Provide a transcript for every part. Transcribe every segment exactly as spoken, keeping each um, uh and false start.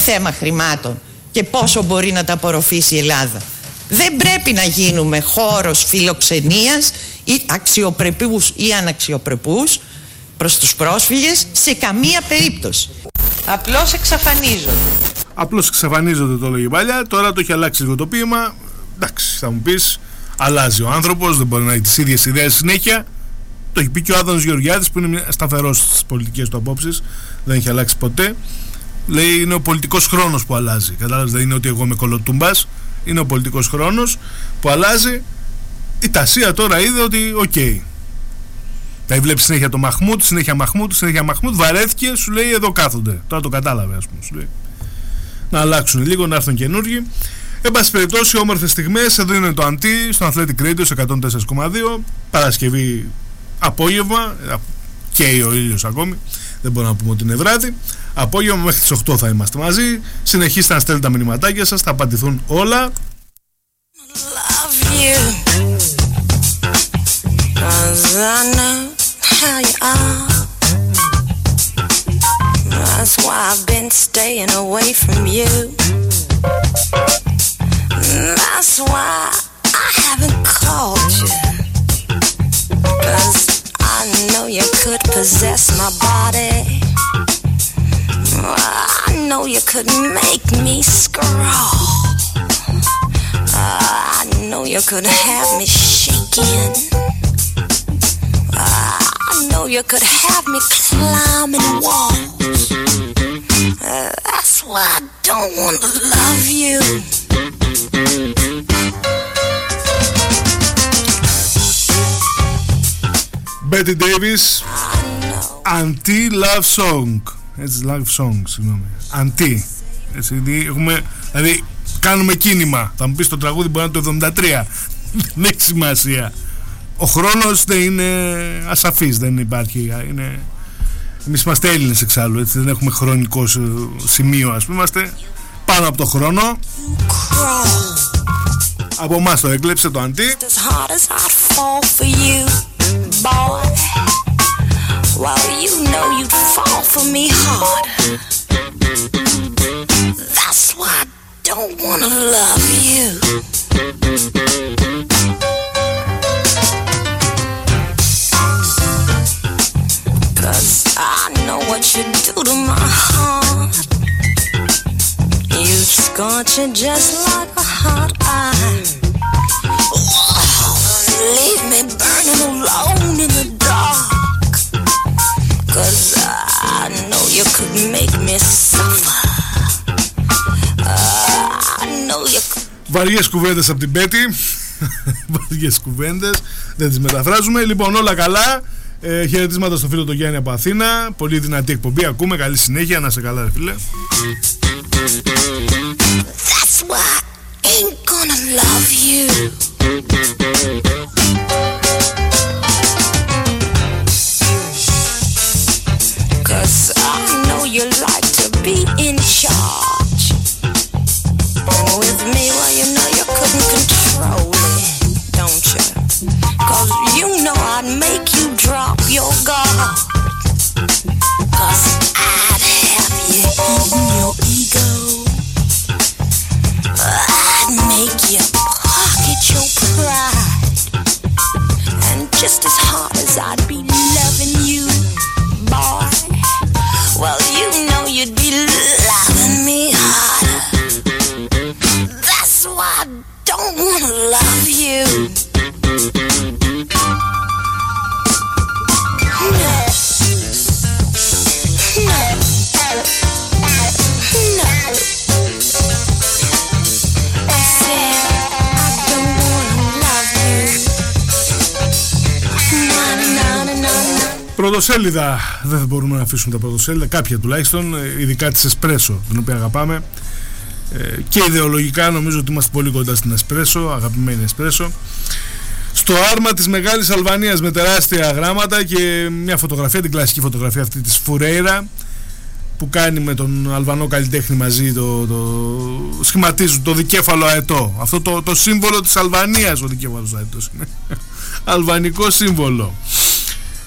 θέμα χρημάτων και πόσο μπορεί να τα απορροφήσει η Ελλάδα. Δεν πρέπει να γίνουμε χώρος φιλοξενίας ή αξιοπρεπούς ή αναξιοπρεπούς προς τους πρόσφυγες σε καμία περίπτωση. Απλώς εξαφανίζονται. Απλώς εξαφανίζονται, το λέγει παλιά. Τώρα το έχει αλλάξει λίγο το ποίημα. Εντάξει, θα μου πεις, αλλάζει ο άνθρωπος, δεν μπορεί να έχει τις ίδιες ιδέες συνέχεια. Το έχει πει και ο Άδωνος Γεωργιάδης, που είναι σταθερός στις πολιτικές του απόψεις, δεν έχει αλλάξει ποτέ. Λέει, είναι ο πολιτικός χρόνος που αλλάζει. Κατάλαβες, δεν είναι ότι εγώ είμαι κολοτούμπας, είναι ο πολιτικός χρόνος που αλλάζει. Η Τασία τώρα είδε ότι οκ. Okay. Τα βλέπει συνέχεια το Μαχμούτ, συνέχεια Μαχμούτ, συνέχεια Μαχμούτ, βαρέθηκε, σου λέει εδώ κάθονται. Τώρα το κατάλαβε, ας πούμε. Σου λέει. Να αλλάξουν λίγο, να έρθουν καινούργοι. Εν πάση περιπτώσει, όμορφες στιγμές. Εδώ είναι το Αντί στο Athletic Radio εκατόν τέσσερα κόμμα δύο. Παρασκευή απόγευμα. Καίει ο ήλιος ακόμη. Δεν μπορούμε να πούμε ότι είναι βράδυ. Απόγευμα μέχρι τις οκτώ θα είμαστε μαζί. Συνεχίστε να στέλνετε τα μηνυματάκια σας, θα απαντηθούν όλα. That's why I've been staying away from you. That's why I haven't called you. 'Cause I know you could possess my body. I know you could make me scrawl. I know you could have me shaking. I know you could have me climbing walls. Uh, that's why I don't want to love you. Betty Davis, Anti-Love Song. Έτσι, love song, συγγνώμη. Anti. Έτσι, έχουμε, δηλαδή, κάνουμε κίνημα. Θα μου πεις το τραγούδι μπορεί να είναι το εβδομήντα τρία. Δεν έχει σημασία. Ο χρόνος δεν είναι ασαφής, δεν υπάρχει. Είναι... Εμείς είμαστε Έλληνες εξάλλου, έτσι, δεν έχουμε χρονικό σημείο, ας πούμε. Είμαστε πάνω από το χρόνο. Από εμάς το έκλεψε το Αντί. Well, you know you'd fall for me hard. That's why I don't wanna love you. Cause I know what you do to my heart. You scorch it just like a hot iron. Leave me burning alone in the dark. Cause I know you could make me suffer. I know you could... Βαριές κουβέντες από την Πέτη. Βαριές κουβέντες. Δεν τις μεταφράζουμε. Λοιπόν, όλα καλά. ε, Χαιρετίσματα στο φίλο το Γιάννη από Αθήνα. Πολύ δυνατή εκπομπή. Ακούμε. Καλή συνέχεια. Να σε καλά, ρε φίλε. That's why I ain't gonna love you. Cause I know you like to be in charge. And with me, well, you know you couldn't control it, don't you? Cause you know I'd make you drop your guard. Cause I'd have you eating your ego. I'd make you pocket your pride. And just as hard as I'd be loving you, boy, well, you know you'd be loving me harder. That's why I don't wanna love you. No. No. No. I said I don't wanna love you. No, no, no, no, no. Πρωτοσέλιδα, δεν μπορούμε να αφήσουμε τα πρωτοσέλιδα, κάποια τουλάχιστον, ειδικά της Εσπρέσο, την οποία αγαπάμε, ε, και ιδεολογικά νομίζω ότι είμαστε πολύ κοντά στην Εσπρέσο, αγαπημένη Εσπρέσο. Στο άρμα της Μεγάλης Αλβανίας με τεράστια γράμματα και μια φωτογραφία, την κλασική φωτογραφία αυτή της Φουρέιρα, που κάνει με τον Αλβανό καλλιτέχνη μαζί, το, το, σχηματίζουν το δικέφαλο αετό. Αυτό το, το σύμβολο της Αλβανίας, ο δικέφαλος αετός είναι αλβανικό σύμβολο.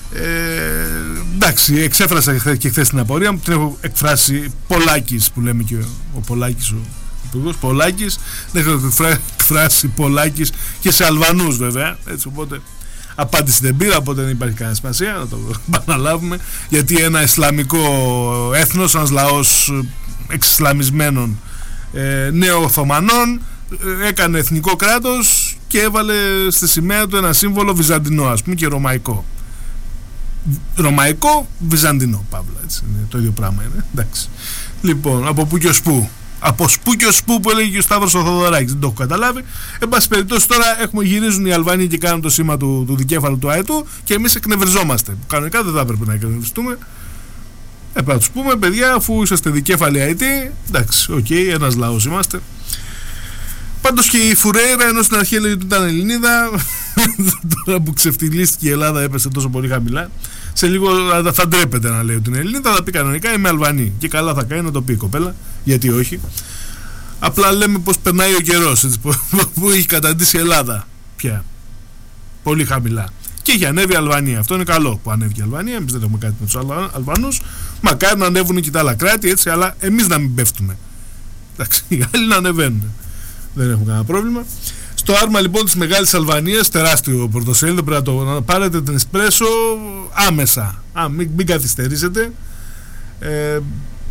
Ε, εντάξει, εξέφρασα και χθες την απορία μου, την έχω εκφράσει Πολάκης που λέμε και ο, ο Πολάκης, ο υπουργός Πολάκης, δεν έχω εκφράσει Πολάκης και σε Αλβανούς βέβαια, έτσι, οπότε απάντηση δεν πήρα, οπότε δεν υπάρχει κανένα σημασία να το επαναλάβουμε, γιατί ένα ισλαμικό έθνος, ένας λαός εξισλαμισμένων ε, νεοοθωμανών ε, έκανε εθνικό κράτος και έβαλε στη σημαία του ένα σύμβολο βυζαντινό, ας πούμε, και ρωμαϊκό. Ρωμαϊκό, βυζαντινό, παύλα, έτσι, είναι το ίδιο πράγμα είναι, εντάξει. Λοιπόν, από πού και ως πού, από σπού και ως πού που έλεγε και ο Σταύρος ο Θοδωράκης, δεν το έχω καταλάβει. Εν πάση περιπτώσει, τώρα έχουμε, γυρίζουν οι Αλβανοί και κάνουν το σήμα του, του δικέφαλου του αετού και εμείς εκνευριζόμαστε. Κανονικά δεν θα έπρεπε να εκνευριστούμε. Ε, να τους πούμε, παιδιά, αφού είσαστε δικέφαλοι αετοί, εντάξει, οκ, okay, ένας λαός είμαστε. Πάντως και η Φουρέιρα, ενώ στην αρχή έλεγε ότι ήταν Ελληνίδα, τώρα που ξεφτυλίστηκε η Ελλάδα έπεσε τόσο πολύ χαμηλά, σε λίγο θα ντρέπεται να λέει ότι είναι Ελληνίδα, θα πει κανονικά είμαι Αλβανή. Και καλά θα κάνει να το πει η κοπέλα, γιατί όχι. Απλά λέμε πως περνάει ο καιρός, έτσι, που, που έχει καταντήσει η Ελλάδα πια. Πολύ χαμηλά. Και έχει ανέβει η Αλβανία. Αυτό είναι καλό που ανέβηκε η Αλβανία. Εμείς δεν έχουμε κάτι με τους Αλβανούς. Μακάρι να ανέβουν και τα άλλα κράτη, έτσι, αλλά εμείς να μην πέφτουμε. Εντάξει, οι άλλοι να ανεβαίνουν. Δεν έχουμε κανένα πρόβλημα. Στο άρμα λοιπόν της Μεγάλης Αλβανίας, τεράστιο πρωτοσέλιδο, πρέπει να, το, να πάρετε την Εσπρέσο άμεσα. Α, μην, μην καθυστερήσετε. Ε,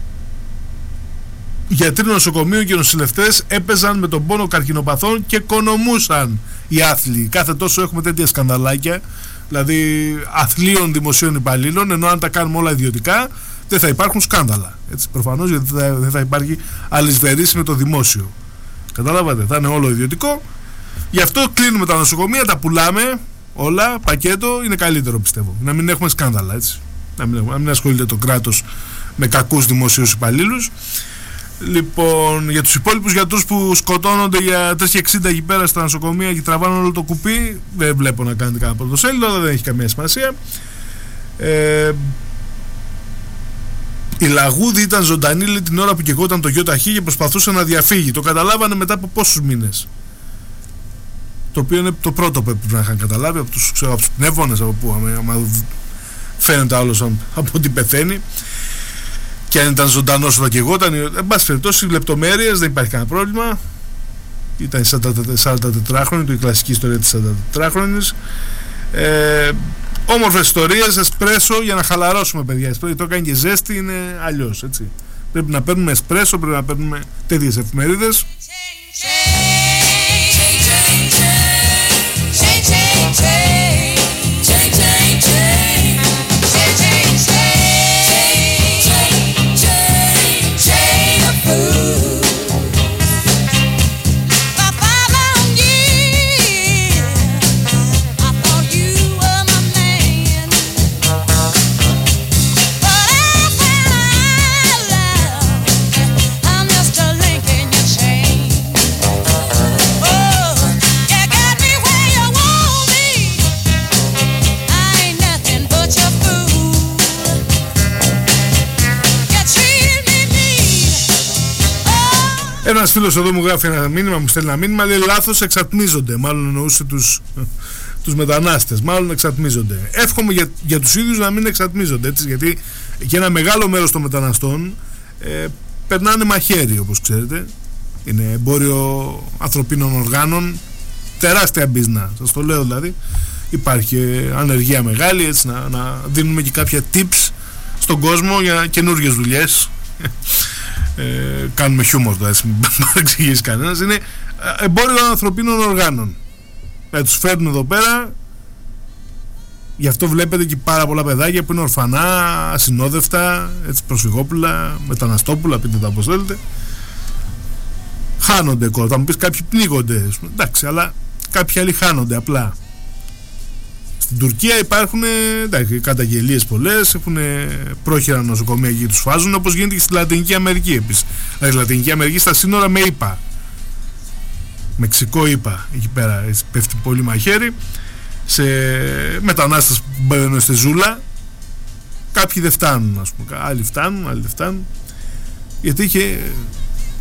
γιατροί νοσοκομείου και νοσηλευτές έπαιζαν με τον πόνο καρκινοπαθών και οικονομούσαν οι άθλοι. Κάθε τόσο έχουμε τέτοια σκανδαλάκια, δηλαδή αθλίων δημοσίων υπαλλήλων, ενώ αν τα κάνουμε όλα ιδιωτικά δεν θα υπάρχουν σκάνδαλα. Έτσι, προφανώς, γιατί δεν θα, θα υπάρχει αλυσβερίση με το δημόσιο. Καταλάβατε, θα είναι όλο ιδιωτικό. Γι' αυτό κλείνουμε τα νοσοκομεία, τα πουλάμε όλα, πακέτο, είναι καλύτερο πιστεύω. Να μην έχουμε σκάνδαλα, έτσι. Να μην, έχουμε, να μην ασχολείται το κράτος με κακούς δημοσίους υπαλλήλους. Λοιπόν, για τους υπόλοιπους γιατρούς που σκοτώνονται για τρεις και εξήντα εκεί πέρα στα νοσοκομεία και τραβάνε όλο το κουπί, δεν βλέπω να κάνετε κανένα πρωτοσέλιδο, δεν έχει καμία σημασία. Ε, η Λαγούδη ήταν ζωντανή, λέει, την ώρα που καιγόταν το ΙΟΤΑΧ και προσπαθούσε να διαφύγει. Το καταλάβανε μετά από πόσους μήνες. Το οποίο είναι το πρώτο που πρέπει να είχαν καταλάβει από τους, ξέρω, από τους πνεύμονες, από πού, άμα φαίνεται άλλος από ότι πεθαίνει. Και αν ήταν ζωντανός όταν καιγόταν, εν πάση περιπτώσει, λεπτομέρειες, δεν υπάρχει κανένα πρόβλημα. Ήταν η σαραντατετράχρονη, η κλασική ιστορία της σαραντατετράχρονης. Ε, όμορφες ιστορίες, εσπρέσο για να χαλαρώσουμε, παιδιά. Το κάνει και ζέστη, είναι αλλιώς, έτσι. Πρέπει να παίρνουμε εσπρέσο, πρέπει να παίρνουμε τέτοιες εφημερίδες. Ένας φίλος εδώ μου γράφει ένα μήνυμα, μου στέλνει ένα μήνυμα, λέει λάθος, εξατμίζονται. Μάλλον εννοούσε τους, τους μετανάστες. Μάλλον εξατμίζονται. Εύχομαι για, για τους ίδιους να μην εξατμίζονται, έτσι, γιατί και ένα μεγάλο μέρος των μεταναστών ε, περνάνε μαχαίρι, όπως ξέρετε. Είναι εμπόριο ανθρωπίνων οργάνων, τεράστια μπίζνα, σας το λέω δηλαδή. Υπάρχει ανεργία μεγάλη, έτσι, να, να δίνουμε και κάποια tips στον κόσμο για καινούργιες δουλειές. Ε, κάνουμε χιούμορ τώρα, έτσι, μην παρεξηγήσει κανένας. Είναι εμπόριο ανθρωπίνων οργάνων. Ε, τους φέρνουν εδώ πέρα. Γι' αυτό βλέπετε και πάρα πολλά παιδάκια που είναι ορφανά, ασυνόδευτα, έτσι, προσφυγόπουλα, μεταναστόπουλα, πείτε τα όπως θέλετε. Χάνονται κόρτα. Θα μου πεις κάποιοι πνίγονται, εντάξει, αλλά κάποιοι άλλοι χάνονται απλά. Στην Τουρκία υπάρχουν, εντάξει, καταγγελίες πολλές, έχουν πρόχειρα νοσοκομεία και τους φάζουν, όπως γίνεται και στη Λατινική Αμερική επίσης. Δηλαδή, στη Λατινική Αμερική στα σύνορα με ΙΠΑ. Μεξικό ΙΠΑ, εκεί πέρα έτσι, πέφτει πολύ μαχαίρι. Σε μετανάστες που μπαίνουν στη ζούλα, κάποιοι δεν φτάνουν, ας πούμε. Άλλοι φτάνουν, άλλοι δεν φτάνουν. Γιατί και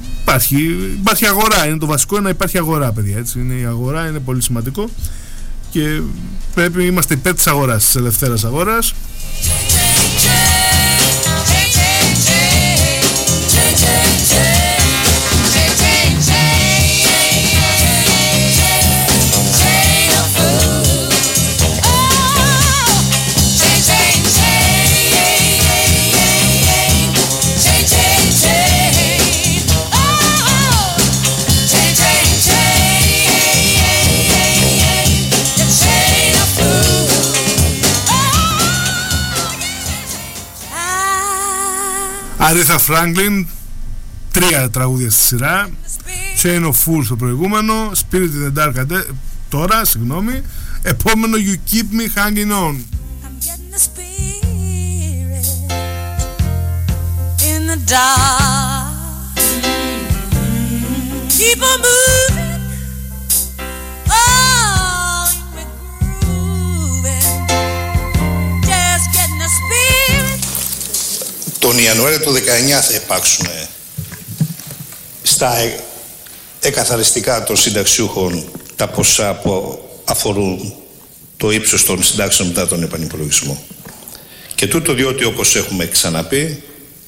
υπάρχει, υπάρχει αγορά. Είναι το βασικό, είναι να υπάρχει αγορά, παιδιά. Έτσι. Είναι, η αγορά είναι πολύ σημαντικό. και πρέπει, είμαστε υπέρ της αγοράς, της ελευθέρας αγοράς. Aretha Franklin, τρία τραγούδια στη σειρά. Chain of Fools το προηγούμενο, Spirit in the Dark τώρα, συγγνώμη. Επόμενο You Keep Me Hanging On. I'm getting the spirit in the dark. Keep on moving. Oh, we're grooving. Just getting the spirit. Τον Ιανουάριο του δεκαεννιά θα υπάρξουν στα εκαθαριστικά των συνταξιούχων τα ποσά που αφορούν το ύψος των συντάξεων μετά τον επανυπολογισμό. Και τούτο διότι, όπως έχουμε ξαναπεί,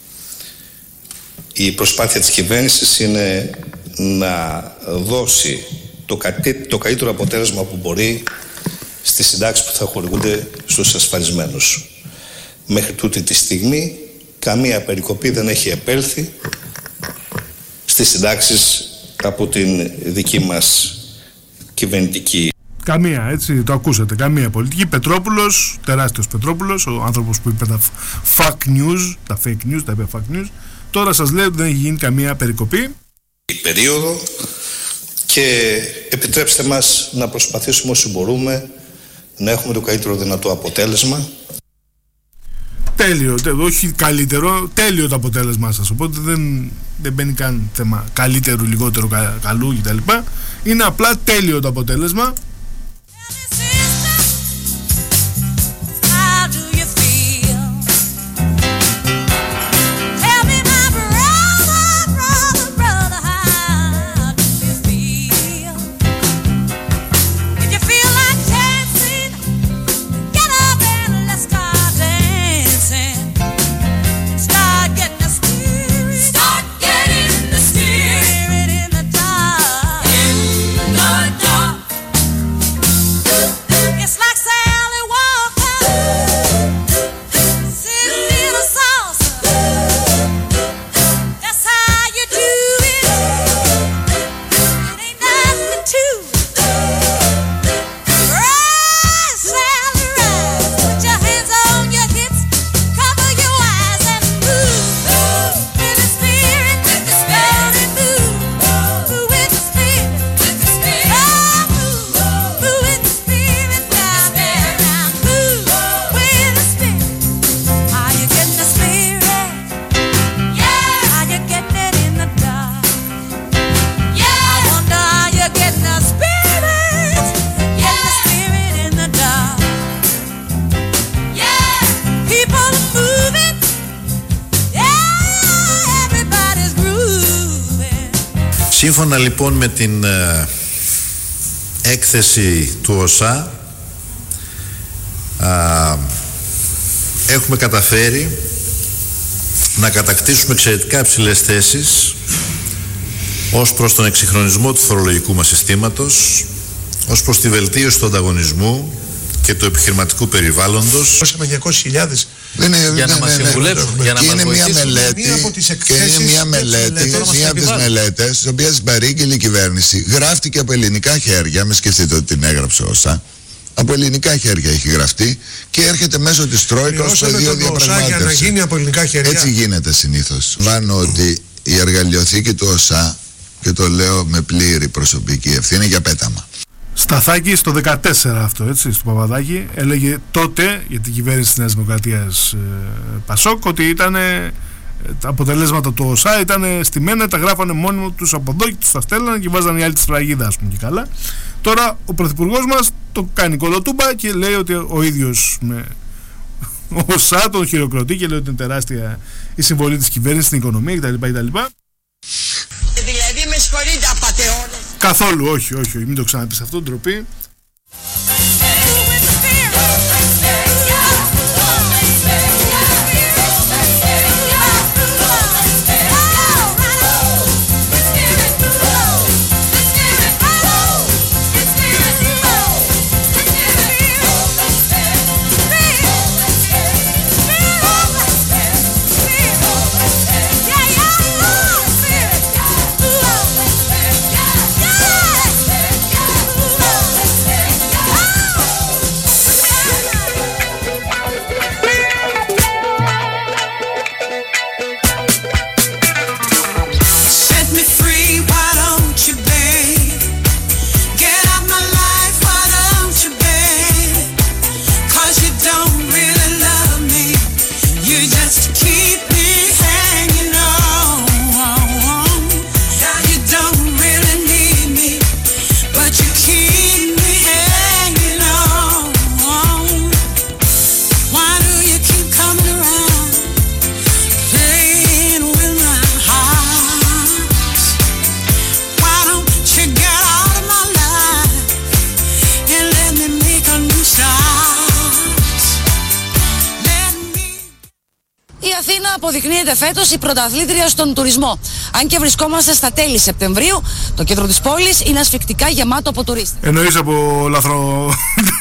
η προσπάθεια της κυβέρνησης είναι να δώσει το, κατή, το καλύτερο αποτέλεσμα που μπορεί στις συντάξεις που θα χορηγούνται στους ασφαλισμένους. Μέχρι τούτη τη στιγμή καμία περικοπή δεν έχει επέλθει στις συντάξεις από την δική μας κυβερνητική. Καμία, έτσι, το ακούσατε, καμία πολιτική. Πετρόπουλος, τεράστιος Πετρόπουλος, ο άνθρωπος που είπε τα fake news, τα fake news, τα είπε fake news. Τώρα σας λέω ότι δεν έχει γίνει καμία περικοπή. Η περίοδο, και επιτρέψτε μας να προσπαθήσουμε όσο μπορούμε να έχουμε το καλύτερο δυνατό αποτέλεσμα. Τέλειο, τε, όχι καλύτερο, τέλειο το αποτέλεσμά σας, οπότε δεν, δεν μπαίνει καν θέμα καλύτερου, λιγότερου, κα, καλού κτλ. Είναι απλά τέλειο το αποτέλεσμα. Σύμφωνα λοιπόν με την ε, έκθεση του ΟΣΑ, α, έχουμε καταφέρει να κατακτήσουμε εξαιρετικά υψηλές θέσεις ως προς τον εξυγχρονισμό του φορολογικού μας συστήματος, ως προς τη βελτίωση του ανταγωνισμού και του επιχειρηματικού περιβάλλοντος. Δώσαμε διακόσιες χιλιάδες Δεν είναι, για, ναι, να ναι, ναι, συμβουλεύσουν, ναι, για να μας είναι βοηθήσουν. Μια μελέτη, μία από τις εκθέσεις, και είναι μια μελέτη, μία από τις μελέτες, τις οποίες παρήγγειλε η κυβέρνηση, γράφτηκε από ελληνικά χέρια, με σκεφτείτε ότι την έγραψε όσα, από ελληνικά χέρια έχει γραφτεί και έρχεται μέσω της Τρόικας στο πεδίο διαπραγμάτευση. Για να γίνει από ελληνικά χέρια. Έτσι γίνεται συνήθως. Βάνω ότι η εργαλειοθήκη του ΟΣΑ, και το λέω με πλήρη προσωπική ευθύνη, για πέταμα. Σταθάκη στο δεκατέσσερα αυτό, έτσι, στο Παπαδάκη, έλεγε τότε για την κυβέρνηση της Νέας Δημοκρατίας ε, Πασόκ ότι ήταν ε, τα αποτελέσματα του ΟΣΑ ήταν στημένα, τα γράφανε μόνοι τους από εδώ και τους τα στέλνανε και βάζανε οι άλλοι τη σφραγίδα, ας πούμε, και καλά. Τώρα ο πρωθυπουργός μας το κάνει κολοτούμπα και λέει ότι ο ίδιος με ο ΟΣΑ τον χειροκροτεί και λέει ότι είναι τεράστια η συμβολή της κυβέρνησης στην οικονομία κτλ. κτλ. Δηλαδή με συγχωρείτε απατεώνες. Καθόλου, όχι, όχι, όχι, μην το ξαναπείς αυτό, ντροπή. Αθήνα αποδεικνύεται φέτος η πρωταθλήτρια στον τουρισμό. Αν και βρισκόμαστε στα τέλη Σεπτεμβρίου, το κέντρο της πόλης είναι ασφικτικά γεμάτο από τουρίστες. Εννοείς από λαθρο...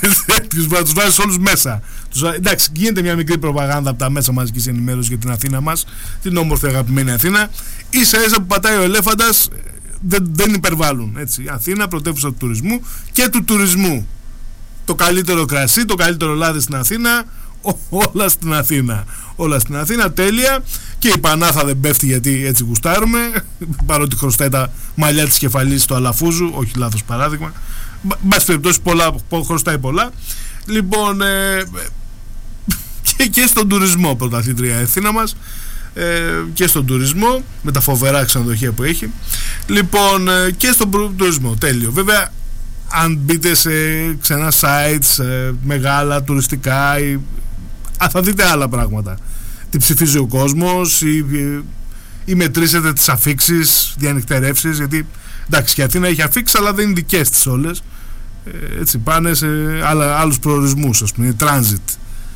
τους βάζεις όλους μέσα. Τους... Εντάξει, γίνεται μια μικρή προπαγάνδα από τα μέσα μαζικής ενημέρωσης για την Αθήνα μας, την όμορφη αγαπημένη Αθήνα. Ίσα ίσα που πατάει ο ελέφαντας, δεν, δεν υπερβάλλουν. Έτσι. Αθήνα, πρωτεύουσα του τουρισμού και του τουρισμού. Το καλύτερο κρασί, το καλύτερο λάδι στην Αθήνα, όλα στην Αθήνα. Όλα στην Αθήνα, τέλεια. Και η Πανάθα δεν πέφτει γιατί έτσι γουστάρουμε. Παρότι χρωστάει τα μαλλιά της κεφαλής του Αλαφούζου, όχι λάθος παράδειγμα. Μπας περιπτώσει πολλά, χρωστάει πολλά. Λοιπόν, ε, και, και στον τουρισμό πρωταθλήτρια η Αθήνα μας. Ε, και στον τουρισμό με τα φοβερά ξενοδοχεία που έχει. Λοιπόν, ε, και στον τουρισμό, τέλειο. Βέβαια, αν μπείτε σε ξένα sites ε, μεγάλα τουριστικά ή, α, θα δείτε άλλα πράγματα. Τι ψηφίζει ο κόσμος ή, ή, ή μετρήσετε τις αφίξεις, διανυκτερεύσεις, γιατί εντάξει, και η Αθήνα έχει αφίξεις αλλά δεν είναι δικές της όλες, ε, έτσι πάνε σε άλλα, άλλους προορισμούς, ας πούμε, είναι transit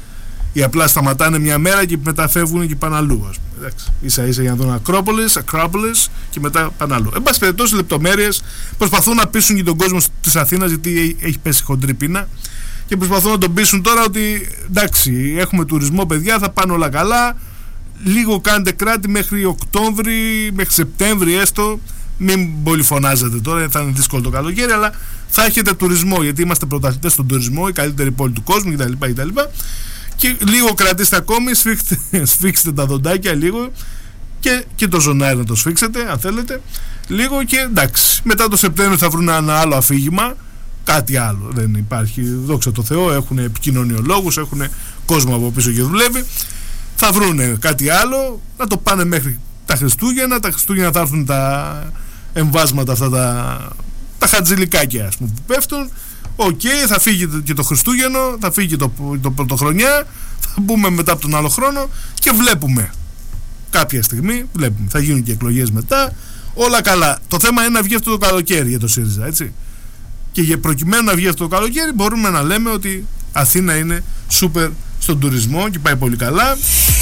ή απλά σταματάνε μια μέρα και μεταφεύγουν και πάνε αλλού, ας πούμε, εντάξει, ίσα ίσα για να δουν Ακρόπολης, Ακρόπολης και μετά πάνε αλλού. Εν πάση περιπτώσει, λεπτομέρειες, προσπαθούν να πείσουν και τον κόσμο της Αθήνας, γιατί έχει πέσει χοντρή πείνα, και προσπαθούν να τον πείσουν τώρα ότι εντάξει, έχουμε τουρισμό, παιδιά, θα πάνε όλα καλά, λίγο κάντε κράτη μέχρι Οκτώβρη, μέχρι Σεπτέμβρη έστω, μην πολύ φωνάζετε τώρα, θα είναι δύσκολο το καλοκαίρι, αλλά θα έχετε τουρισμό, γιατί είμαστε πρωταθλητές στον τουρισμό, η καλύτερη πόλη του κόσμου κτλ. κτλ. Και λίγο κρατήστε ακόμη, σφίξτε, σφίξτε τα δοντάκια λίγο και, και το ζωνάρι να το σφίξετε αν θέλετε λίγο, και εντάξει, μετά το Σεπτέμβριο θα βρουν ένα άλλο αφήγημα, κάτι άλλο, δεν υπάρχει, δόξα τω Θεώ, έχουν επικοινωνιολόγους, έχουν κόσμο από πίσω και δουλεύει, θα βρουν κάτι άλλο, να το πάνε μέχρι τα Χριστούγεννα. Τα Χριστούγεννα θα έρθουν τα εμβάσματα αυτά, τα, τα χατζηλικάκια, ας πούμε, που πέφτουν. Οκ, okay, θα φύγει και το Χριστούγεννο, θα φύγει και το, το πρωτοχρονιά, θα μπούμε μετά από τον άλλο χρόνο και βλέπουμε. Κάποια στιγμή βλέπουμε. Θα γίνουν και εκλογές μετά. Όλα καλά. Το θέμα είναι να βγει αυτό το καλοκαίρι για το ΣΥΡΙΖΑ, έτσι. Και για προκειμένου να βγει αυτό το καλοκαίρι, μπορούμε να λέμε ότι Αθήνα είναι σούπερ στον τουρισμό και πάει πολύ καλά.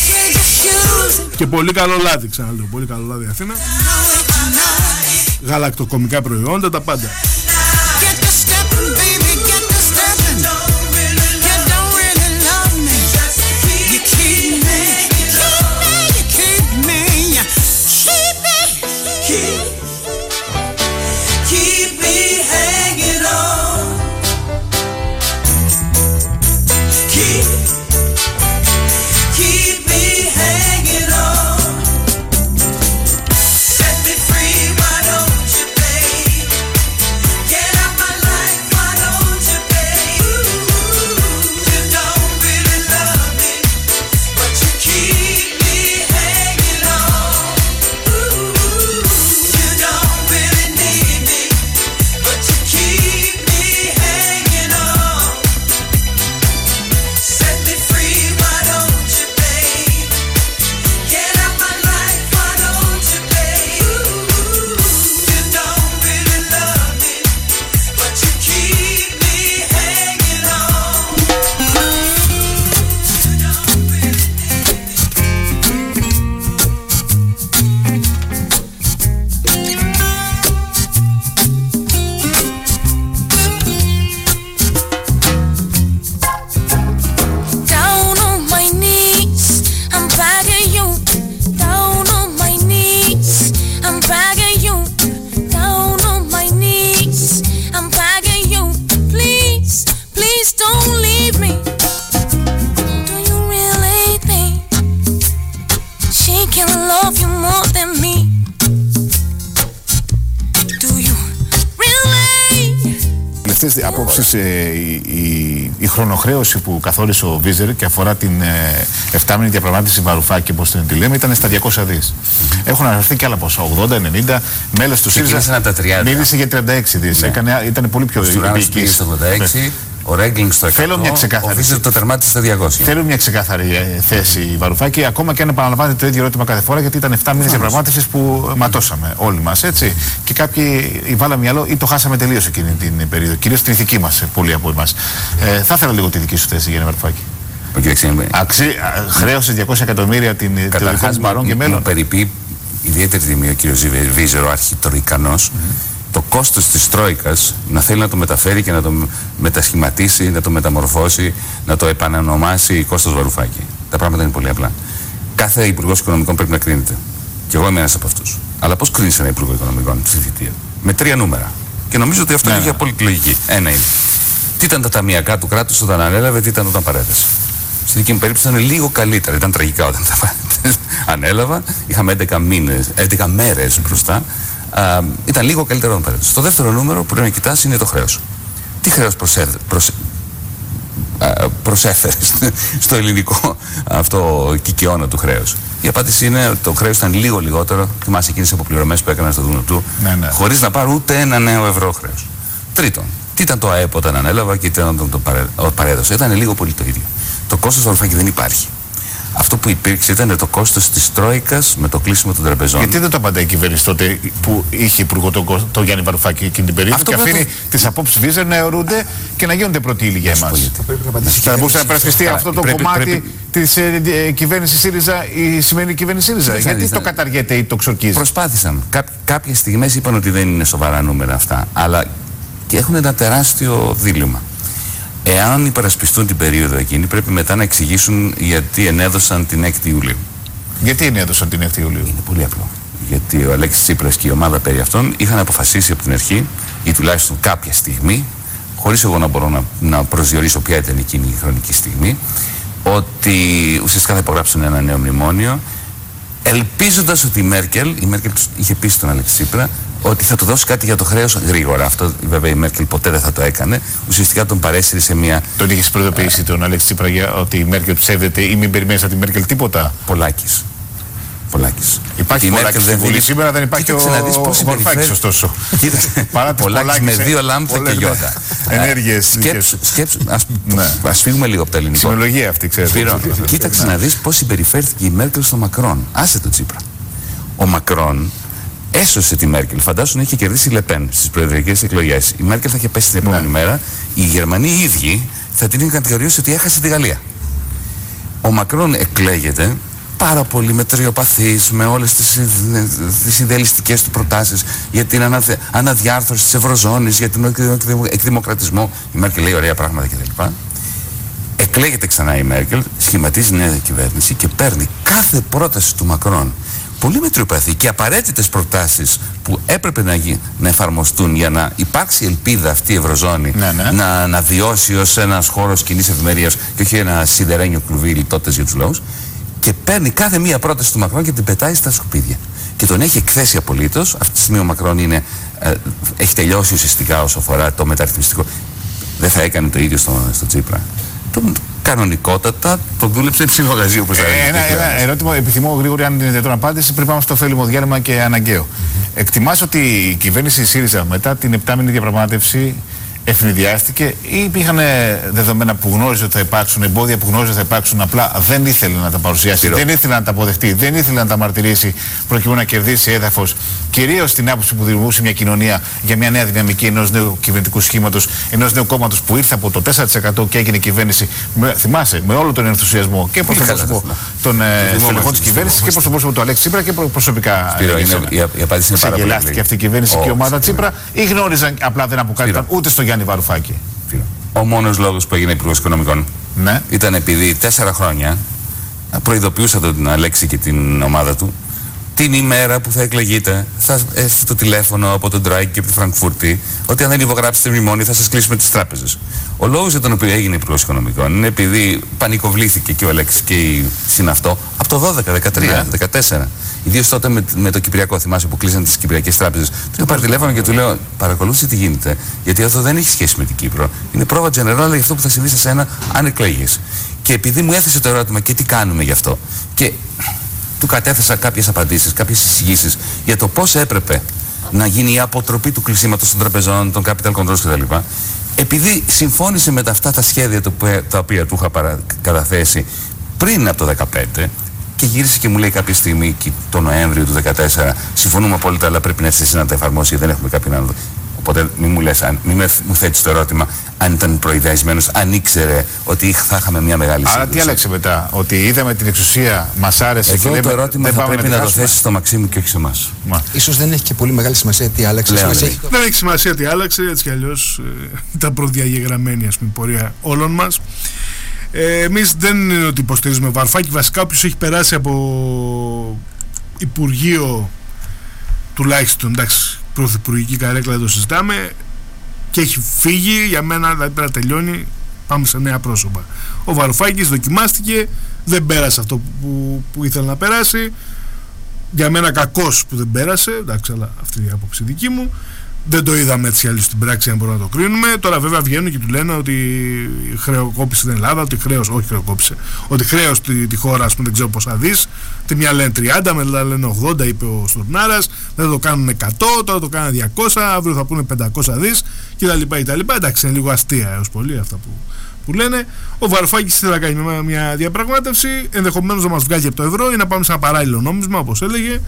Και πολύ καλό λάδι, ξαναλέω. Πολύ καλό λάδι Αθήνα. Γαλακτοκομικά προϊόντα, τα πάντα. Απόψεις, ε, η, η, η χρονοχρέωση που καθόρισε ο Βίζερ και αφορά την ε, εφτάμηνη διαπραγμάτευση Βαρουφάκη, όπως την λέμε, ήταν στα διακόσια δις. Mm-hmm. Έχουν αναφερθεί και άλλα ποσά, ογδόντα ενενήντα. Μέλος του ΣΥΡΙΖΑ μίλησε για τριάντα έξι δις. Ναι. Ήταν πολύ πιο επίκης. Ο Ρέγκλινγκ στο εκατό, Θέλω μια ξεκάθαρη. Ο Βίζερ το τερμάτισε στα διακόσια. Θέλω μια ξεκάθαρη ε, θέση η Βαρουφάκη, ακόμα και αν επαναλαμβάνεται το ίδιο ερώτημα κάθε φορά, γιατί ήταν εφτά μήνες διαπραγμάτευσης που ματώσαμε όλοι μας, έτσι. Και κάποιοι βάλαμε μυαλό ή το χάσαμε τελείως εκείνη την περίοδο, κυρίως την ηθική μας, πολλοί από εμάς. Ε, θα ήθελα λίγο τη δική σου θέση, Γιάννη Βαρουφάκη. Αξί, χρέωσε διακόσια εκατομμύρια την Καταρχάς Μπαρόν και μέλλον. Μου περιπεί ιδιαίτερη τιμή ο κύριος Βίζερο, ο αρχιτροϊκανός, mm-hmm. το κόστος της Τρόικας να θέλει να το μεταφέρει και να το μετασχηματίσει, να το μεταμορφώσει, να το επανανομάσει κόστος Βαρουφάκη. Τα πράγματα είναι πολύ απλά. Κάθε υπουργός οικονομικών πρέπει να κρίνεται. Και εγώ είμαι ένας από αυτούς. Αλλά πώς κρίνεις ένα υπουργό οικονομικών στη θητεία? Με τρία νούμερα. Και νομίζω ότι αυτό ναι, έχει ναι. απόλυτη λογική. Ένα είναι. Τι ήταν τα ταμιακά του κράτους όταν ανέλαβε, τι ήταν όταν παρέδεσε. Στη δική μου περίπτωση ήταν λίγο καλύτερα. Ήταν τραγικά όταν τα ανέλαβα. Είχαμε έντεκα μήνες, έντεκα μέρες μπροστά. Α, ήταν λίγο καλύτερο όταν παρέδεσε. Το δεύτερο νούμερο που πρέπει να κοιτάς είναι το χρέος. Τι χρέος προσέδε, προσε, α, προσέφερε στο ελληνικό αυτό κικαιώνα του χρέους? Η απάντηση είναι ότι το χρέος ήταν λίγο λιγότερο. Θυμάσαι εκείνες αποπληρωμές που έκανα στο Δούνο του, ναι, ναι. χωρίς να πάρω ούτε ένα νέο ευρώ χρέος. Τρίτον, τι ήταν το ΑΕΠ όταν ανέλαβα και τι ήταν όταν το παρέδωσα? Ήταν λίγο πολύ το ίδιο. Το κόστος Βαρουφάκη δεν υπάρχει. Αυτό που υπήρξε ήταν το κόστος της Τρόικας με το κλείσιμο των τραπεζών. Γιατί δεν το απαντάει η κυβέρνηση τότε που είχε υπουργό τον το Γιάννη Βαρουφάκη εκείνη την περίοδο αυτό και αφήνει το... τις απόψεις Βίζερ να αιωρούνται και να γίνονται πρώτη ύλη για εμάς? Θα μπορούσε να υπερασπιστεί αυτό το πρέπει, κομμάτι πρέπει... της ε, ε, κυβέρνησης ΣΥΡΙΖΑ, η σημερινή κυβέρνηση ΣΥΡΙΖΑ? Γιατί το καταργέται ή το ξορκίζει? Προσπάθησαν. Κά, κάποιες στιγμές είπαν ότι δεν είναι σοβαρά νούμερα αυτά. Αλλά και έχουν ένα τεράστιο δίλημμα. Εάν υπερασπιστούν την περίοδο εκείνη, πρέπει μετά να εξηγήσουν γιατί ενέδωσαν την έκτη Ιουλίου. Γιατί ενέδωσαν την έκτη Ιουλίου? Είναι πολύ απλό. Γιατί ο Αλέξης Τσίπρας και η ομάδα περί αυτών είχαν αποφασίσει από την αρχή, ή τουλάχιστον κάποια στιγμή, χωρίς εγώ να μπορώ να, να προσδιορίσω ποια ήταν εκείνη η χρονική στιγμή, ότι ουσιαστικά θα υπογράψουν ένα νέο μνημόνιο, ελπίζοντας ότι η Μέρκελ, η Μέρκελ είχε πει στον Αλέξη Τσίπρα, ότι θα του δώσει κάτι για το χρέος γρήγορα. Αυτό βέβαια η Μέρκελ ποτέ δεν θα το έκανε. Ουσιαστικά τον παρέσυρε σε μια. Τον είχε προειδοποιήσει uh, τον Αλέξη Τσίπρα για ότι η Μέρκελ ψεύδεται ή μην περιμένει από τη Μέρκελ τίποτα? Πολάκης. Πολάκης. Υπάρχει Πολάκης στη Βουλή σήμερα, δεν υπάρχει ο Βαρουφάκης ωστόσο. Πολάκης με δύο λάμψα και γιώτα. Ενέργειες. Σκέψου, ας φύγουμε λίγο από τα ελληνικά. Συμμολογία αυτή, ξέρετε. Κοίταξε να δεις πώς συμπεριφέρθηκε η Μέρκελ στο Μακρόν. Άσε τον Τσίπρα. Ο Μακρόν έσωσε τη Μέρκελ. Φαντάσου να είχε κερδίσει η Λεπέν στις προεδρικές εκλογές. Η Μέρκελ θα είχε πέσει την επόμενη ναι. μέρα. Οι Γερμανοί οι ίδιοι θα την είχαν κατηγορήσει ότι έχασε τη Γαλλία. Ο Μακρόν εκλέγεται πάρα πολύ μετριοπαθής, με όλες τις, τις ιδεαλιστικές του προτάσεις για την αναδε, αναδιάρθρωση της Ευρωζώνης, για τον εκδημοκρατισμό. Η Μέρκελ λέει ωραία πράγματα κτλ. Εκλέγεται ξανά η Μέρκελ, σχηματίζει νέα κυβέρνηση και παίρνει κάθε πρόταση του Μακρόν, πολύ μετριοπαθή και απαραίτητες προτάσεις που έπρεπε να, γι, να εφαρμοστούν για να υπάρξει ελπίδα αυτή η Ευρωζώνη ναι, ναι. Να, να βιώσει ως ένας χώρος κοινής ευημερίας και όχι ένα σιδερένιο κλουβί λιτότητας για τους λαούς, και παίρνει κάθε μία πρόταση του Μακρόν και την πετάει στα σκουπίδια. Και τον έχει εκθέσει απολύτως. Αυτή τη στιγμή ο Μακρόν είναι, ε, έχει τελειώσει ουσιαστικά όσο αφορά το μεταρρυθμιστικό. Δεν θα έκανε το ίδιο στο, στο Τσίπρα. Το, κανονικότατα το δούλεψε ψιλογαζί, όπως θα έλεγε. Ένα, ένα ερώτημα, επιθυμώ γρήγορη, αν είναι δυνατόν απάντηση, πριν πάμε στο ωφέλιμο διάλειμμα και αναγκαίο. Mm-hmm. Εκτιμάς ότι η κυβέρνηση ΣΥΡΙΖΑ μετά την επτάμηνη διαπραγμάτευση ευνηδιάστηκε ή υπήρχαν δεδομένα που γνώριζε ότι θα υπάρξουν, εμπόδια που γνώριζε ότι θα υπάρξουν, απλά δεν ήθελε να τα παρουσιάσει, Πυρό. δεν ήθελε να τα αποδεχτεί, δεν ήθελε να τα μαρτυρήσει προκειμένου να κερδίσει έδαφος, κυρίως στην άποψη που δημιουργούσε μια κοινωνία για μια νέα δυναμική ενός νέου κυβερνητικού σχήματος, ενός νέου κόμματος που ήρθε από το τέσσερα τοις εκατό και έγινε κυβέρνηση, με, θυμάσαι, με όλο τον ενθουσιασμό και προς το πρόσωπο των στελεχών της κυβέρνησης και προς το πρόσωπο του Αλέξη Τσίπρα και προσωπικά. Η απάντηση είναι πάρα πολύ. Ξεγελάστηκε αυτή η κυβέρνηση και η ομάδα Τσίπρα ή γνώριζαν, απλά δεν αποκάλυπταν ούτε στο Γιάννη Βαρουφάκη? Ο μόνος λόγος που έγινε υπουργός οικονομικών ναι. ήταν επειδή τέσσερα χρόνια προειδοποιούσα τον Αλέξη και την ομάδα του την ημέρα που θα εκλεγείτε θα έρθει το τηλέφωνο από τον Ντράικ και από τη Φραγκφούρτη ότι αν δεν υπογράψετε μνημόνιο θα σας κλείσουμε τις τράπεζες. Ο λόγος για τον οποίο έγινε υπουργός οικονομικών είναι επειδή πανικοβλήθηκε και ο Αλέξης και η συναυτό από το δώδεκα, δεκατρία, ναι. δεκατέσσερα. Ιδίως τότε με, με το Κυπριακό, θυμάσαι που κλείσαν τις Κυπριακές τράπεζες. Του είχα πάρει τηλέφωνο και του λέω: παρακολούθησε τι γίνεται. Γιατί αυτό δεν έχει σχέση με την Κύπρο. Είναι πρόβα general για αυτό που θα συμβεί σε σένα αν εκλέγεις. Και επειδή μου έθεσε το ερώτημα και τι κάνουμε γι' αυτό. Και του κατέθεσα κάποιες απαντήσεις, κάποιες εισηγήσεις για το πώς έπρεπε να γίνει η αποτροπή του κλεισίματος των τραπεζών, των capital controls κτλ. Επειδή συμφώνησε με τα αυτά τα σχέδια του, τα οποία του είχα παρα, καταθέσει πριν από το δεκαπέντε και γύρισε και μου λέει κάποια στιγμή το Νοέμβριο του δεκατέσσερα: συμφωνούμε απόλυτα, αλλά πρέπει να έρθει εσύ να τα εφαρμόσει γιατί δεν έχουμε κάποιον άλλο. Οπότε μην μου λες, μην με, μου θέτεις το ερώτημα αν ήταν προειδεασμένος, αν ήξερε ότι θα είχαμε μια μεγάλη σύγκρουση. Άρα τι άλλαξε μετά, ότι είδαμε την εξουσία, μας άρεσε εδώ και λέμε, το ερώτημα δεν θα πάμε πρέπει να, να το θέσεις στο Μαξίμου και όχι σε εμάς. Ίσως δεν έχει και πολύ μεγάλη σημασία τι άλλαξε. Λέω, σημασία ναι. έχει... Δεν έχει σημασία τι άλλαξε, έτσι κι αλλιώς ε, ήταν προδιαγεγραμμένη, ας πούμε, πορεία όλων μας. Ε, εμείς δεν είναι ότι υποστηρίζουμε Βαρουφάκη, βασικά όποιος έχει περάσει από Υπουργείο, τουλάχιστον, εντάξει, πρωθυπουργική καρέκλα δεν το συζητάμε, και έχει φύγει, για μένα δηλαδή πρέπει να τελειώνει, πάμε σε νέα πρόσωπα. Ο Βαρουφάκης δοκιμάστηκε, δεν πέρασε αυτό που, που ήθελε να περάσει, για μένα κακός που δεν πέρασε, εντάξει, αλλά αυτή είναι η άποψη δική μου. Δεν το είδαμε έτσι αλλιώς στην πράξη, αν μπορούμε να το κρίνουμε. Τώρα βέβαια βγαίνουν και του λένε ότι χρεοκόπησε την Ελλάδα, ότι χρέος, όχι χρεοκόπησε, ότι χρέος τη, τη χώρα, ας πούμε, δεν ξέρω πόσα δις. Τη μια λένε τριάντα, μετά λένε ογδόντα, είπε ο Στουρνάρας. Δεν το κάνουν εκατό, τώρα το κάνουν διακόσια, αύριο θα πούνε πεντακόσια δις κτλ. Εντάξει, είναι λίγο αστεία έως πολύ αυτά που, που λένε. Ο Βαρουφάκης ήθελε να κάνει μια, μια διαπραγμάτευση, ενδεχομένως να μας βγάλει από το ευρώ ή να πάμε σε ένα παράλληλο νόμισμα, όπως έλεγε.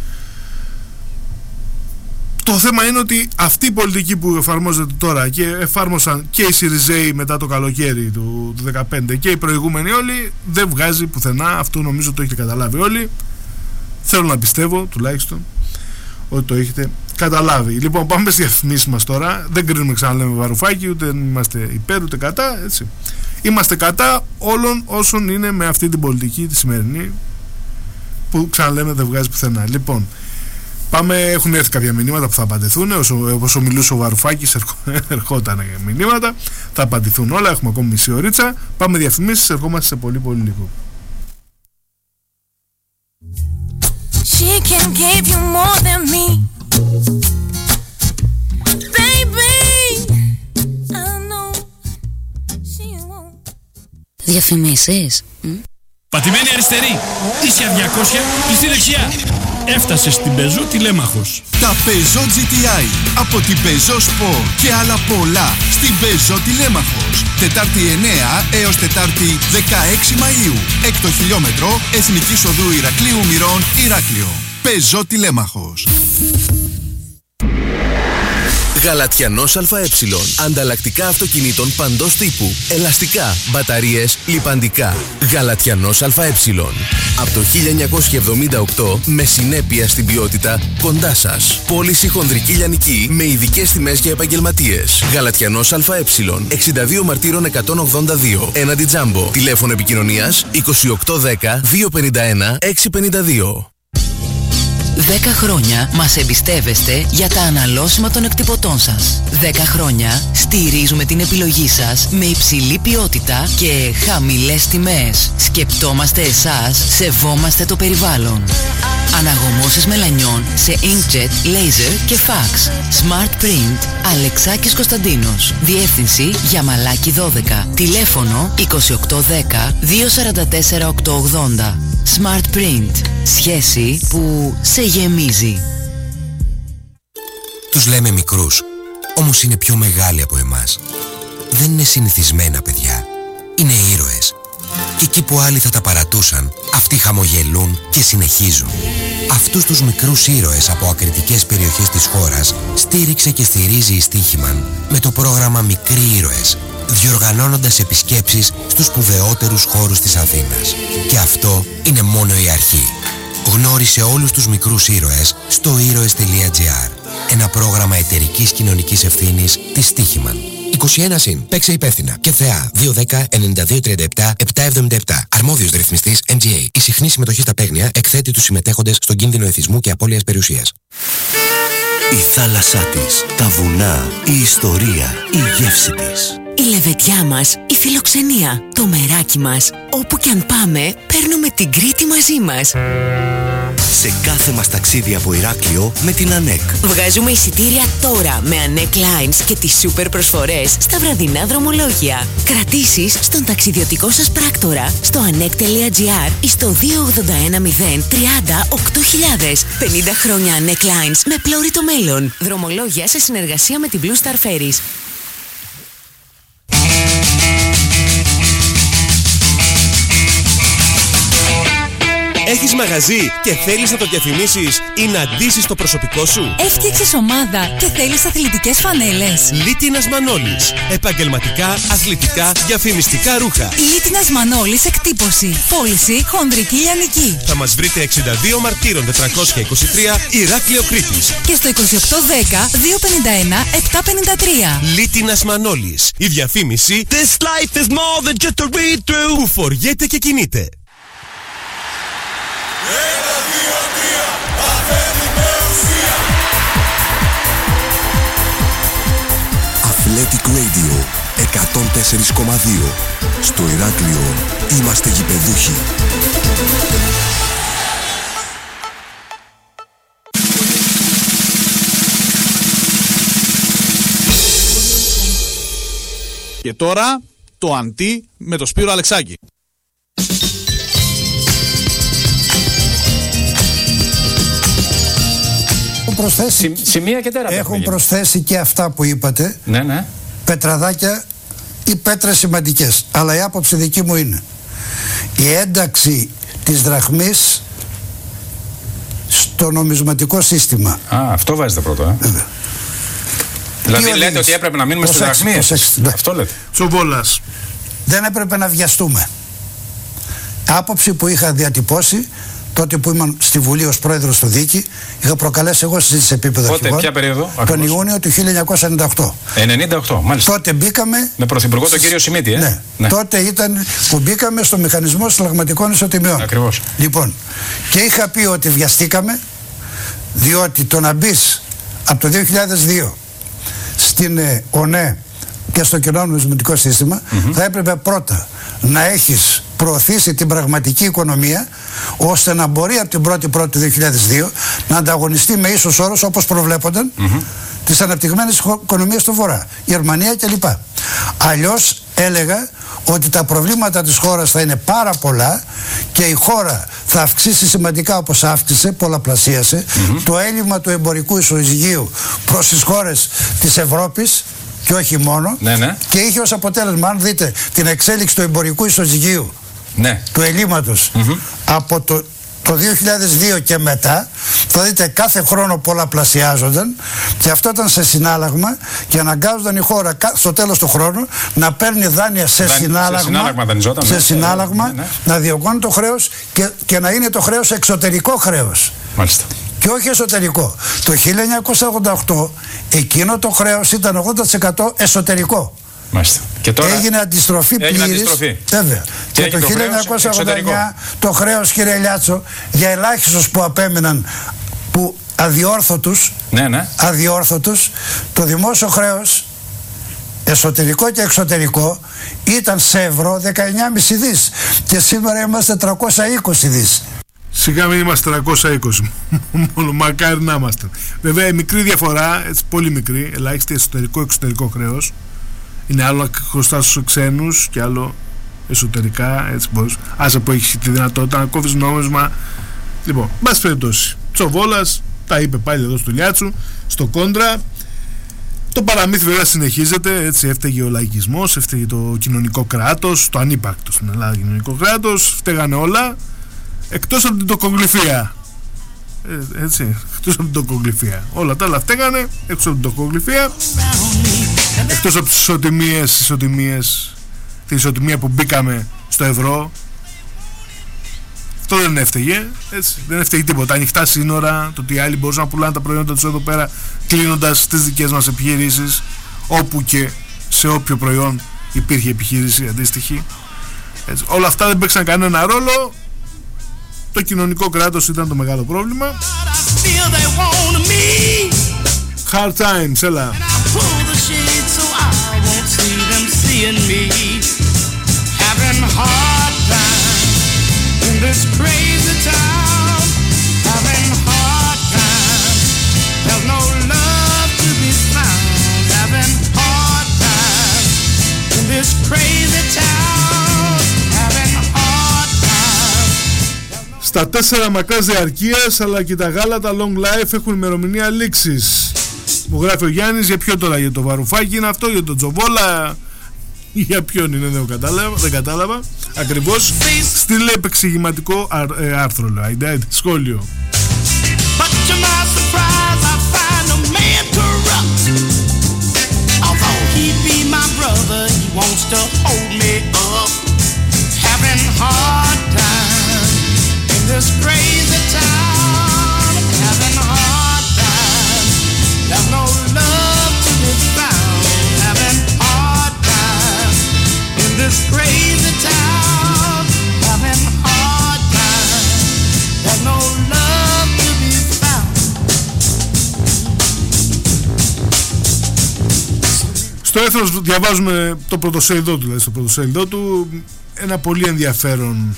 Το θέμα είναι ότι αυτή η πολιτική που εφαρμόζεται τώρα και εφάρμοσαν και οι Σιριζέοι μετά το καλοκαίρι του, του δύο χιλιάδες δεκαπέντε και οι προηγούμενοι όλοι, δεν βγάζει πουθενά. Αυτό νομίζω το έχετε καταλάβει όλοι. Θέλω να πιστεύω τουλάχιστον ότι το έχετε καταλάβει. Λοιπόν, πάμε στις διαφημίσεις μας τώρα. Δεν κρίνουμε, ξαναλέμε, Βαρουφάκη, ούτε είμαστε υπέρ ούτε κατά, έτσι. Είμαστε κατά όλων όσων είναι με αυτή την πολιτική τη σημερινή που, ξαναλέμε, δεν βγάζει πουθενά. Λοιπόν, πάμε, έχουν έρθει κάποια μηνύματα που θα απαντηθούν. Όσο, όσο μιλούσε ο Βαρουφάκης, ερχόταν μηνύματα. Θα απαντηθούν όλα. Έχουμε ακόμη μισή ωρίτσα. Πάμε διαφημίσεις. Ερχόμαστε σε πολύ πολύ λίγο. She can give you more than me. Baby, I know she won't. Διαφημίσεις. Πατημένη αριστερή, ίσια διακόσια, πιστή δεξιά. Έφτασε στην Peugeot Τηλέμαχος. Τα Peugeot τζι τι άι από την Peugeot Sport και άλλα πολλά στην Peugeot Τηλέμαχος. Τετάρτη εννέα έως Τετάρτη δεκαέξι Μαΐου. Έκτο χιλιόμετρο Εθνικής Οδού Ηρακλείου Μυρών, Ηράκλειο. Peugeot Τηλέμαχος. Γαλατιανός ΑΕ. Ανταλλακτικά αυτοκινήτων παντός τύπου. Ελαστικά, μπαταρίες, λιπαντικά. Γαλατιανός ΑΕ. Από το χίλια εννιακόσια εβδομήντα οκτώ με συνέπεια στην ποιότητα κοντά σας. Πώληση χονδρική λιανική με ειδικές τιμές για επαγγελματίες. Γαλατιανός ΑΕ. εξήντα δύο Μαρτύρων εκατόν ογδόντα δύο. Έναντι Τζάμπο. Τηλέφωνο επικοινωνίας είκοσι οκτώ δέκα διακόσια πενήντα ένα εξακόσια πενήντα δύο. δέκα χρόνια μας εμπιστεύεστε για τα αναλώσιμα των εκτυπωτών σας. δέκα χρόνια στηρίζουμε την επιλογή σας με υψηλή ποιότητα και χαμηλές τιμές. Σκεπτόμαστε εσάς, σεβόμαστε το περιβάλλον. Αναγωμώσεις μελανιών σε inkjet, laser και fax. Smart Print, Αλεξάκης Κωνσταντίνος. Διεύθυνση Γιαμαλάκη δώδεκα. Τηλέφωνο είκοσι οκτώ δέκα διακόσια σαράντα τέσσερα οκτακόσια ογδόντα. Smart Print. Σχέση που σε γεμίζει. Τους λέμε μικρούς, όμως είναι πιο μεγάλοι από εμάς. Δεν είναι συνηθισμένα παιδιά. Είναι ήρωες. Και εκεί που άλλοι θα τα παρατούσαν, αυτοί χαμογελούν και συνεχίζουν. Αυτούς τους μικρούς ήρωες από ακριτικές περιοχές της χώρας στήριξε και στηρίζει η Στίχημαν με το πρόγραμμα Μικροί Ήρωες, διοργανώνοντας επισκέψεις στους σπουδαιότερους χώρους της Αθήνας. Και αυτό είναι μόνο η αρχή. Γνώρισε όλους τους μικρούς ήρωες στο ήρωες τελεία τζι άρ. Ένα πρόγραμμα εταιρικής κοινωνικής ευθύνης της Στίχημαν. είκοσι ένα συν. Παίξε υπεύθυνα. Και ΘΕΑ δύο δέκα ενενήντα δύο τριάντα επτά επτακόσια εβδομήντα επτά. Αρμόδιος ρυθμιστής εμ τζι έι. Η συχνή συμμετοχή στα παίγνια εκθέτει τους συμμετέχοντες στον κίνδυνο εθισμού και απώλειας περιουσίας. Η θάλασσά της, τα βουνά, η ιστορία, η γεύση της. Η λεβεδιά μας, η φιλοξενία, το μεράκι μας. Όπου κι αν πάμε, παίρνουμε την Κρήτη μαζί μας. Σε κάθε μας ταξίδι από Ηράκλειο με την ΑΝΕΚ. Βγάζουμε εισιτήρια τώρα με ΑΝΕΚ Lines και τις σούπερ προσφορές στα βραδινά δρομολόγια. Κρατήσεις στον ταξιδιωτικό σας πράκτορα στο ανεκ τελεία τζι άρ ή στο δύο ογδόντα ένα μηδέν τριάντα οκτώ χιλιάδες. πενήντα χρόνια ΑΝΕΚ Lines με πλώρη το μέλλον. Δρομολόγια σε συνεργασία με την Blue Star Ferries. Έχεις Έχεις μαγαζί και θέλεις να το διαφημίσεις ή να ντύσεις το προσωπικό σου? Έφτιαξες ομάδα και θέλεις αθλητικές φανέλες? Λίτινας Μανώλης. Επαγγελματικά, αθλητικά, διαφημιστικά ρούχα. Λίτινας Μανώλης εκτύπωση. Πώληση χονδρική λιανική. Θα μας βρείτε εξήντα δύο Μαρτύρων τετρακόσια είκοσι τρία, Ηράκλειο Κρήτης. Και στο είκοσι οκτώ δέκα διακόσια πενήντα ένα επτακόσια πενήντα τρία. Λίτινας Μανώλης. Η διαφήμιση This life is more than just a read through που φοριέται και κινείται. Ένα, δύο, τρία, παθαίνει με ουσία. Athletic Radio εκατόν τέσσερα κόμμα δύο. Στο Ηράκλειο είμαστε γηπεδούχοι. Και τώρα το αντί με το Σπύρο Αλεξάκη. Προσθέσει, σημεία και τέρα. Έχουν προσθέσει και αυτά που είπατε. Ναι, ναι. Πετραδάκια ή πέτρες σημαντικές. Αλλά η άποψη δική μου είναι η ένταξη της δραχμής στο νομισματικό σύστημα. Α, αυτό βάζετε πρώτο, ε. Βέβαια. Δηλαδή λέτε δίνεις? Ότι έπρεπε να μείνουμε στις δραχμίες. Ναι. Αυτό λέτε. Τσοβόλας. Δεν έπρεπε να βιαστούμε. Άποψη που είχα διατυπώσει τότε που ήμουν στη Βουλή ως πρόεδρος του Δίκη, είχα προκαλέσει εγώ συζήτηση σε επίπεδο Πότε, αρχηγών. ποια περίοδο? Τον Ακριβώς. Ιούνιο του χίλια εννιακόσια ενενήντα οκτώ. ενενήντα οκτώ, μάλιστα. Τότε μπήκαμε. Με πρωθυπουργό τον κύριο Σιμίτη, ε. Ναι. ναι. Τότε ήταν που μπήκαμε στο μηχανισμό συλλαγματικών ισοτιμιών. Ακριβώς. Λοιπόν, και είχα πει ότι βιαστήκαμε, διότι το να μπει από το δύο χιλιάδες δύο στην ε, ΟΝΕ και στο κοινό νομισματικό σύστημα, mm-hmm. θα έπρεπε πρώτα να έχεις προωθήσει την πραγματική οικονομία ώστε να μπορεί από την πρώτη πρώτη του δύο χιλιάδες δύο να ανταγωνιστεί με ίσους όρους όπως προβλέπονταν mm-hmm. τις αναπτυγμένες οικονομίες του Βορρά, Γερμανία κλπ. Αλλιώς έλεγα ότι τα προβλήματα της χώρας θα είναι πάρα πολλά και η χώρα θα αυξήσει σημαντικά όπως αύξησε, πολλαπλασίασε mm-hmm. το έλλειμμα του εμπορικού ισοζυγίου προς τις χώρες της Ευρώπης και όχι μόνο, ναι, ναι. και είχε ως αποτέλεσμα, αν δείτε την εξέλιξη του εμπορικού ισοζυγίου, ναι. του ελλείμματος mm-hmm. από το, το δύο χιλιάδες δύο και μετά, θα δείτε κάθε χρόνο πολλαπλασιάζονταν και αυτό ήταν σε συνάλλαγμα και αναγκάζονταν η χώρα στο τέλος του χρόνου να παίρνει δάνεια σε Δάν, συνάλλαγμα, σε συνάλλαγμα, δανειζόταν, σε ναι. συνάλλαγμα ναι, ναι. να διωγγώνει το χρέος και, και να είναι το χρέος εξωτερικό χρέος. Μάλιστα. Και όχι εσωτερικό. Το χίλια εννιακόσια ογδόντα οκτώ εκείνο το χρέος ήταν ογδόντα τοις εκατό εσωτερικό. Μάλιστα. Και τώρα έγινε αντιστροφή πλήρης. Βέβαια. Και, και το χίλια εννιακόσια ογδόντα εννιά το χρέος, κύριε Λιάτσο, για ελάχιστους που απέμειναν, που αδιόρθωτους, ναι, ναι. αδιόρθωτους, το δημόσιο χρέος εσωτερικό και εξωτερικό ήταν σε ευρώ δεκαεννιά κόμμα πέντε δις και σήμερα είμαστε τριακόσια είκοσι δις. Σιγά μην είμαστε τριακόσια είκοσι. Μόνο μακάρι να είμαστε. Βέβαια η μικρή διαφορά, έτσι πολύ μικρή, ελάχιστη εσωτερικό-εξωτερικό χρέος, είναι άλλο χρωστά στους ξένους και άλλο εσωτερικά. Έτσι μπορείς, άσε που έχει τη δυνατότητα να κόβεις νόμισμα. Λοιπόν, μπας περιπτώσει. Τσοβόλας τα είπε πάλι εδώ στο Λιάτσου, στο κόντρα. Το παραμύθι βέβαια συνεχίζεται, έτσι έφταιγε ο λαϊκισμός, έφταιγε το κοινωνικό κράτος, το ανύπαρκτο στην Ελλάδα κοινωνικό κράτος, φταίγανε όλα. Εκτός από την τοκογλυφία. Ε, έτσι, εκτός από την τοκογλυφία. Όλα τα άλλα φταίγανε, εκτός από την τοκογλυφία. Εκτός από τις ισοτιμίες, ισοτιμίες, την ισοτιμία που μπήκαμε στο ευρώ. Αυτό δεν έφταιγε, έτσι, δεν έφταιγε τίποτα. Ανοιχτά σύνορα, το ότι οι άλλοι μπορούσαν να πουλάνε τα προϊόντα τους εδώ πέρα, κλείνοντας τις δικές μας επιχειρήσεις, όπου και σε όποιο προϊόν υπήρχε επιχείρηση αντίστοιχη. Έτσι, όλα αυτά δεν παίξαν κανένα ρόλο. Το κοινωνικό κράτος ήταν το μεγάλο πρόβλημα. Hard times, έλα. Στα τέσσερα μακράς διαρκείας αλλά και τα γάλατα long life έχουν ημερομηνία λήξης. Μου γράφει ο Γιάννης, για ποιο τώρα, για το Βαρουφάκι είναι αυτό, για τον Τζοβόλα, Για ποιον είναι, δεν κατάλαβα, δεν κατάλαβα ακριβώς. Στείλε επεξηγηματικό ε, άρθρο, λέει, σχόλιο. But to my surprise I find a man corrupt. Although he be my brother, he wants to hold me up. Having hard time in this crazy town. Having hard time, there's no love to be found. Having hard time in this crazy town. Having hard time, there's no love to be found. Στο Έθνος διαβάζουμε το πρωτοσέλιδό του, δηλαδή στο πρωτοσέλιδό του ένα πολύ ενδιαφέρον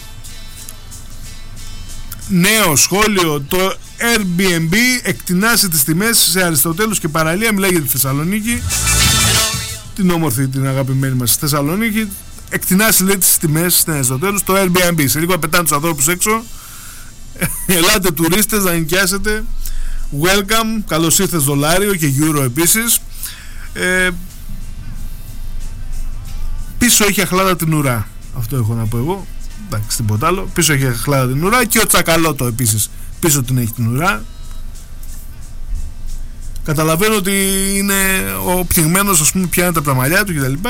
νέο σχόλιο. Το Airbnb εκτινάσει τις τιμές σε Αριστοτέλους και παραλία. Μιλάει για τη Θεσσαλονίκη, την όμορφη, την αγαπημένη μας Θεσσαλονίκη. Εκτινάσει, λέει, τις τιμές στην Αριστοτέλους το Airbnb. Σε λίγο πετάνε τους ανθρώπους έξω. Ελάτε τουρίστες να νοικιάσετε. Welcome, καλώς ήρθες δολάριο και euro επίσης. ε, Πίσω έχει αχλάδα την ουρά. Αυτό έχω να πω εγώ. Εντάξει, τίποτα άλλο. Πίσω έχει αχλάδα την ουρά. Και ο Τσακαλώτο επίσης πίσω την έχει την ουρά. Καταλαβαίνω ότι είναι ο πνιγμένος, ας πούμε, πιάνει τα πραμαλιά του κτλ.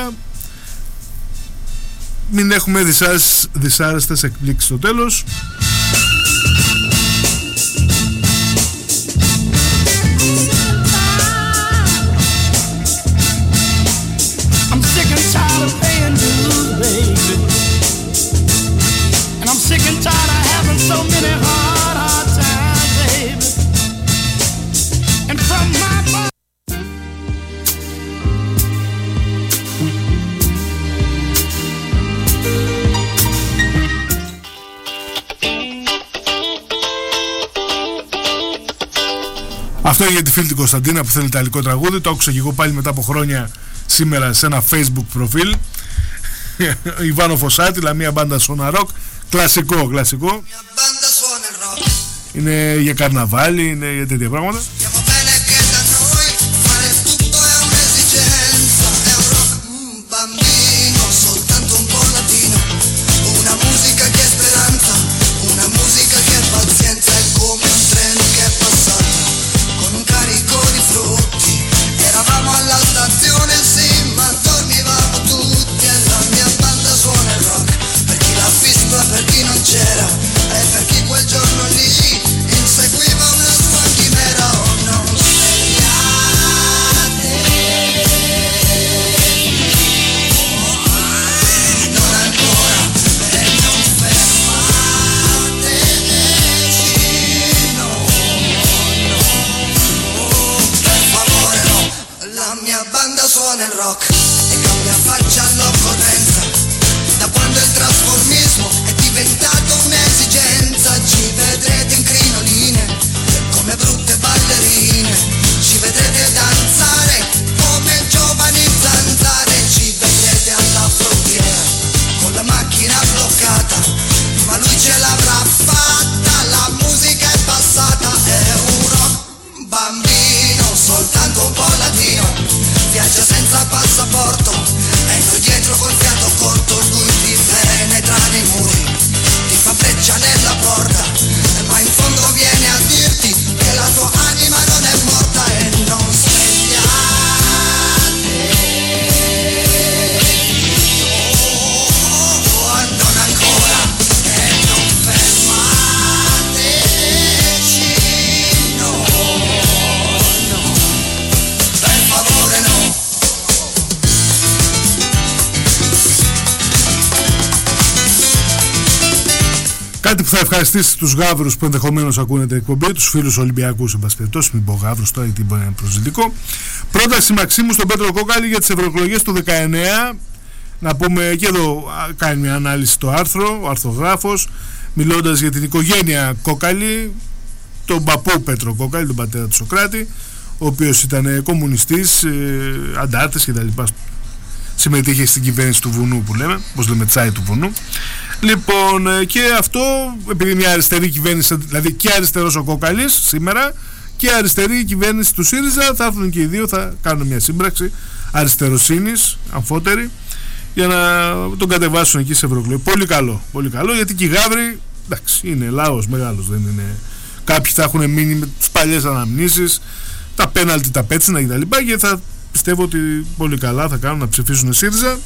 Μην έχουμε δυσάρεστες, δυσάρεστες εκπλήξεις στο τέλος. I'm sick and tired of paying dues, baby. And I'm sick and tired of having so many hard, hard times, baby. And from my mind. Αυτό είναι για τη φίλη την Κωνσταντίνα που θέλει ιταλικό τραγούδι. Το άκουσα και εγώ πάλι μετά από χρόνια σήμερα σε ένα Facebook προφίλ. Ιβάνο Φωσάτη, la mia banda suona rock. Κλασικό, κλασικό. Είναι για καρναβάλι, είναι για τέτοια πράγματα. Per chi non c'era e per chi quel giorno lì inseguiva una sua chimera. Oh, non svegliate, non ancora, e non fermateci, no, no, per favore no. La mia banda suona il rock e cambia faccia all'occorrenza. Da quando il trasformismo è diventato un'esigenza, ci vedrete in crinoline come brutte ballerine, ci vedrete danzare come giovani zanzare, ci vedrete alla frontiera con la macchina bloccata, ma lui ce l'avrà fatta, la musica è passata, è un rock bambino, soltanto un po' latino, viaggia senza passaporto e noi dietro col fiato corto, lui ti penetra nei muri, ti fa breccia nella porta, ma in fondo viene a dirti che la tua anima non è morta e non svegliate, oh, non ancora, e non fermateci, no, no, per favore no. Κάτι που θα ευχαριστήσει τους γάβρους που ενδεχομένως ακούνε την εκπομπή, τους φίλους Ολυμπιακούς, εν πάση περιπτώσει, μην πω γάβρους τώρα γιατί μπορεί να είναι προσβλητικό. Πρόταση Μαξίμου στον Πέτρο Κόκαλη για τις ευρωεκλογές του δεκαεννέα. Να πούμε και εδώ, κάνει μια ανάλυση το άρθρο, ο αρθρογράφος, μιλώντας για την οικογένεια Κόκαλη, τον παππού Πέτρο Κόκαλη, τον πατέρα του Σοκράτη, ο οποίος ήταν κομμουνιστής, ε, αντάρτης κτλ. Συμμετείχε στην κυβέρνηση του βουνού που λέμε, όπως λέμε τσάι του βουνού. Λοιπόν, και αυτό επειδή μια αριστερή κυβέρνηση, δηλαδή και αριστερός ο Κόκαλης σήμερα και αριστερή κυβέρνηση του ΣΥΡΙΖΑ, θα έρθουν και οι δύο, θα κάνουν μια σύμπραξη αριστεροσύνης, αμφότερη, για να τον κατεβάσουν εκεί σε ευρωεκλογές. Πολύ καλό, πολύ καλό, γιατί και οι Γαύροι, εντάξει, είναι λαός μεγάλος, δεν είναι. Κάποιοι θα έχουν μείνει με τις παλιές αναμνήσεις, τα πέναλτι, τα πέτσινα κτλ. Και θα πιστεύω ότι πολύ καλά θα κάνουν να ψηφίσουν ΣΥΡΙΖΑ.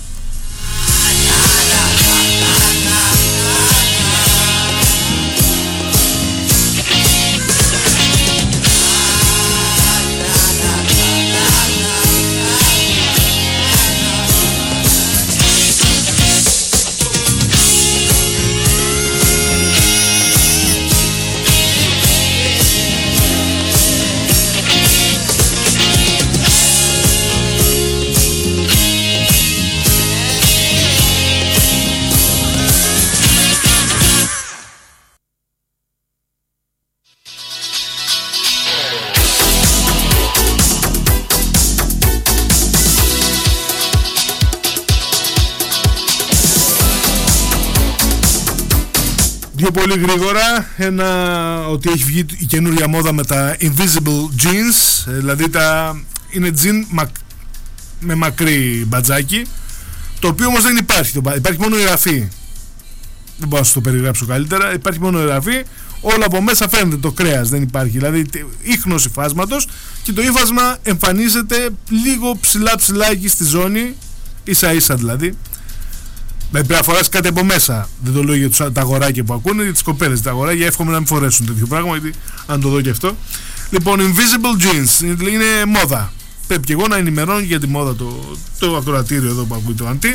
Δύο πολύ γρήγορα, ένα ότι έχει βγει η καινούρια μόδα με τα invisible jeans, δηλαδή τα, είναι jean μακ, με μακρύ μπατζάκι, το οποίο όμως δεν υπάρχει, το, υπάρχει μόνο η ραφή, δεν μπορώ να σου το περιγράψω καλύτερα, υπάρχει μόνο η ραφή, όλα από μέσα φαίνεται, το κρέας δεν υπάρχει, δηλαδή ίχνος υφάσματος και το ύφασμα εμφανίζεται λίγο ψηλά ψηλά εκεί στη ζώνη, ίσα ίσα δηλαδή. Πρέπει να φοράς κάτι από μέσα. Δεν το λέω για τους, τα αγοράκια που ακούνε, για τις κοπέλες. Τα αγοράκια εύχομαι να μην φορέσουν τέτοιο πράγμα, γιατί αν το δω και αυτό. Λοιπόν, invisible jeans είναι μόδα. Πρέπει και εγώ να ενημερώνω για τη μόδα το, το ακροατήριο εδώ που ακούει το Αντί.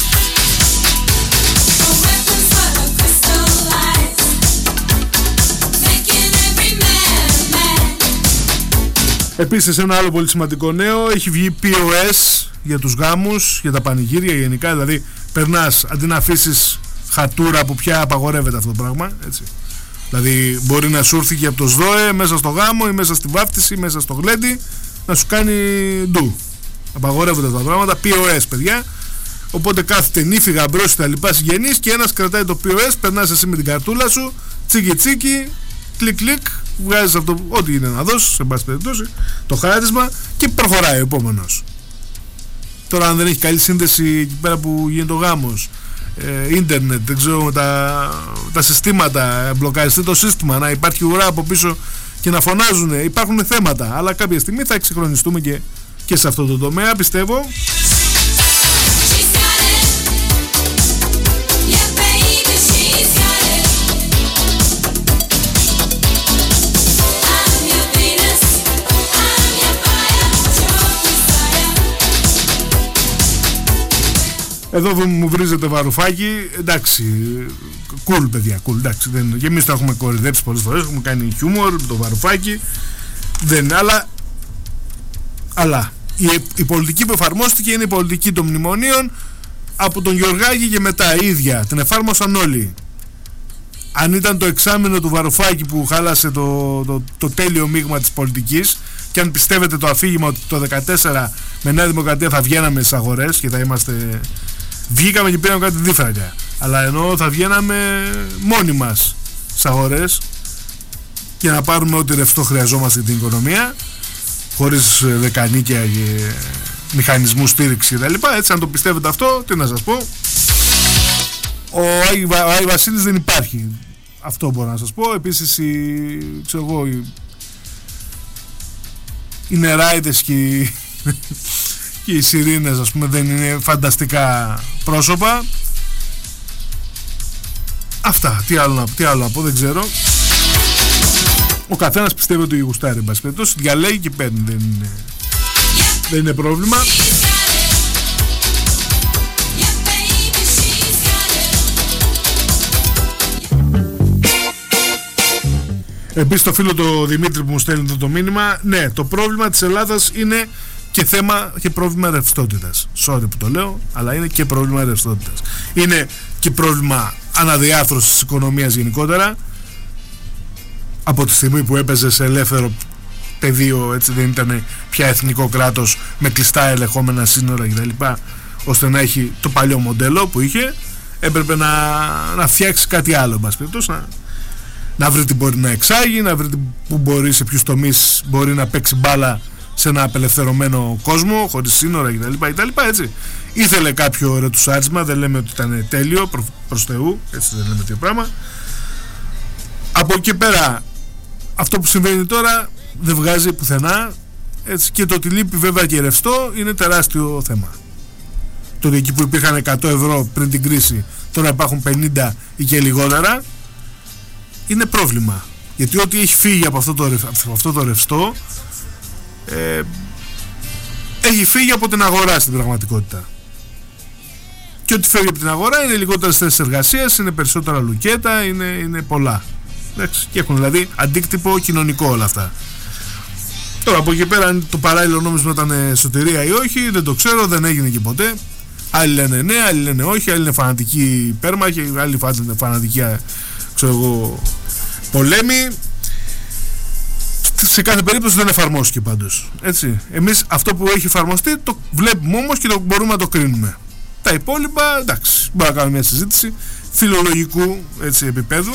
Επίσης ένα άλλο πολύ σημαντικό νέο, έχει βγει πι ο ες για τους γάμους, για τα πανηγύρια γενικά, δηλαδή περνάς αντί να αφήσεις χατούρα που πια απαγορεύεται αυτό το πράγμα, έτσι. Δηλαδή μπορεί να σου έρθει και από το ΣΔΟΕ μέσα στο γάμο ή μέσα στη βάφτιση ή μέσα στο γλέντι να σου κάνει ντου. Απαγορεύονται αυτά τα πράγματα, πι ο ες παιδιά. Οπότε κάθεται νύφη, γαμπρός και τα λοιπά συγγενείς και ένας κρατάει το πι ο ες, περνάς εσύ με την καρτούλα σου, τσίκι τσίκι, κλικ κλικ, βγάζεις αυτό, ό,τι είναι να δώσεις, σε πάση περιπτώσει, το χάρισμα και προχωράει ο επόμενος. Τώρα αν δεν έχει καλή σύνδεση εκεί πέρα που γίνεται ο γάμος, ε, ίντερνετ, δεν ξέρω, με τα, τα συστήματα, μπλοκαριστεί το σύστημα, να υπάρχει ουρά από πίσω και να φωνάζουν, υπάρχουν θέματα, αλλά κάποια στιγμή θα εξυγχρονιστούμε και, και σε αυτό το τομέα, πιστεύω. Εδώ μου βρίζετε Βαρουφάκη, εντάξει, cool παιδιά, cool, εντάξει, δεν, και εμείς το έχουμε κορυδέψει πολλές φορές, έχουμε κάνει χιούμορ με το Βαρουφάκη, δεν, αλλά, αλλά η, η πολιτική που εφαρμόστηκε είναι η πολιτική των μνημονίων, από τον Γεωργάκη και μετά η ίδια, την εφάρμοσαν όλοι. Αν ήταν το εξάμηνο του Βαρουφάκη που χάλασε το, το, το τέλειο μείγμα της πολιτικής, και αν πιστεύετε το αφήγημα ότι το δεκατέσσερα με Νέα Δημοκρατία θα βγαίναμε στις αγορές και θα είμαστε... Βγήκαμε και πήραμε κάτι δίφραγκα. Αλλά ενώ θα βγαίναμε μόνοι μας στις αγορές για να πάρουμε ό,τι ρευστό χρειαζόμαστε την οικονομία, χωρίς δεκανίκια και μηχανισμούς στήριξη κτλ. Έτσι, αν το πιστεύετε αυτό, τι να σας πω, ο Άι, ο Άι Βασίλης δεν υπάρχει. Αυτό μπορώ να σας πω. Επίσης οι, ξέρω εγώ, οι, οι νεράιδες και οι, και οι σιρήνες, ας πούμε, δεν είναι φανταστικά πρόσωπα. Αυτά, τι άλλο, τι άλλο να πω, δεν ξέρω. Ο καθένας πιστεύει ότι γουστάρει, εν πάση περιπτώσει, διαλέγει και παίρνει, δεν είναι, δεν είναι πρόβλημα. Επίσης το φίλο το Δημήτρη που μου στέλνει το μήνυμα, ναι, το πρόβλημα της Ελλάδας είναι και θέμα και πρόβλημα ρευστότητας. Sorry που το λέω, αλλά είναι και πρόβλημα ρευστότητας. Είναι και πρόβλημα αναδιάρθρωσης της οικονομίας γενικότερα. Από τη στιγμή που έπαιζε σε ελεύθερο πεδίο, έτσι, δεν ήταν πια εθνικό κράτος με κλειστά ελεγχόμενα σύνορα κτλ., ώστε να έχει το παλιό μοντέλο που είχε, έπρεπε να, να φτιάξει κάτι άλλο, μπας περιπτώσει, να, να βρει τι μπορεί να εξάγει, να βρει που μπορεί, σε ποιους τομείς μπορεί να παίξει μπάλα σε ένα απελευθερωμένο κόσμο, χωρίς σύνορα κτλ, κτλ, έτσι. Ήθελε κάποιο ρετουσάρισμα, δεν λέμε ότι ήταν τέλειο, προ, προς Θεού, έτσι δεν λέμε τέτοιο πράγμα. Από εκεί πέρα, αυτό που συμβαίνει τώρα δεν βγάζει πουθενά, έτσι, και το ότι λείπει βέβαια και ρευστό είναι τεράστιο θέμα. Το ότι εκεί που υπήρχαν εκατό ευρώ πριν την κρίση, τώρα υπάρχουν πενήντα ή και λιγότερα, είναι πρόβλημα. Γιατί ό,τι έχει φύγει από αυτό το, από αυτό το ρευστό ε, έχει φύγει από την αγορά στην πραγματικότητα. Και ό,τι φεύγει από την αγορά είναι λιγότερες θέσεις εργασίας, είναι περισσότερα λουκέτα, είναι, είναι πολλά. Εντάξει, και έχουν δηλαδή αντίκτυπο κοινωνικό όλα αυτά. Τώρα από εκεί πέρα, αν το παράλληλο νόμισμα ήταν σωτηρία ή όχι, δεν το ξέρω, δεν έγινε και ποτέ. Άλλοι λένε ναι, άλλοι λένε όχι, άλλοι είναι φανατικοί υπέρμαχοι, άλλοι είναι φανατικοί, ξέρω εγώ, πολέμοι. Σε κάθε περίπτωση δεν εφαρμόστηκε πάντως. Έτσι. Εμείς αυτό που έχει εφαρμοστεί το βλέπουμε όμως και το μπορούμε να το κρίνουμε. Τα υπόλοιπα, εντάξει, μπορούμε να κάνουμε μια συζήτηση φιλολογικού, έτσι, επίπεδου.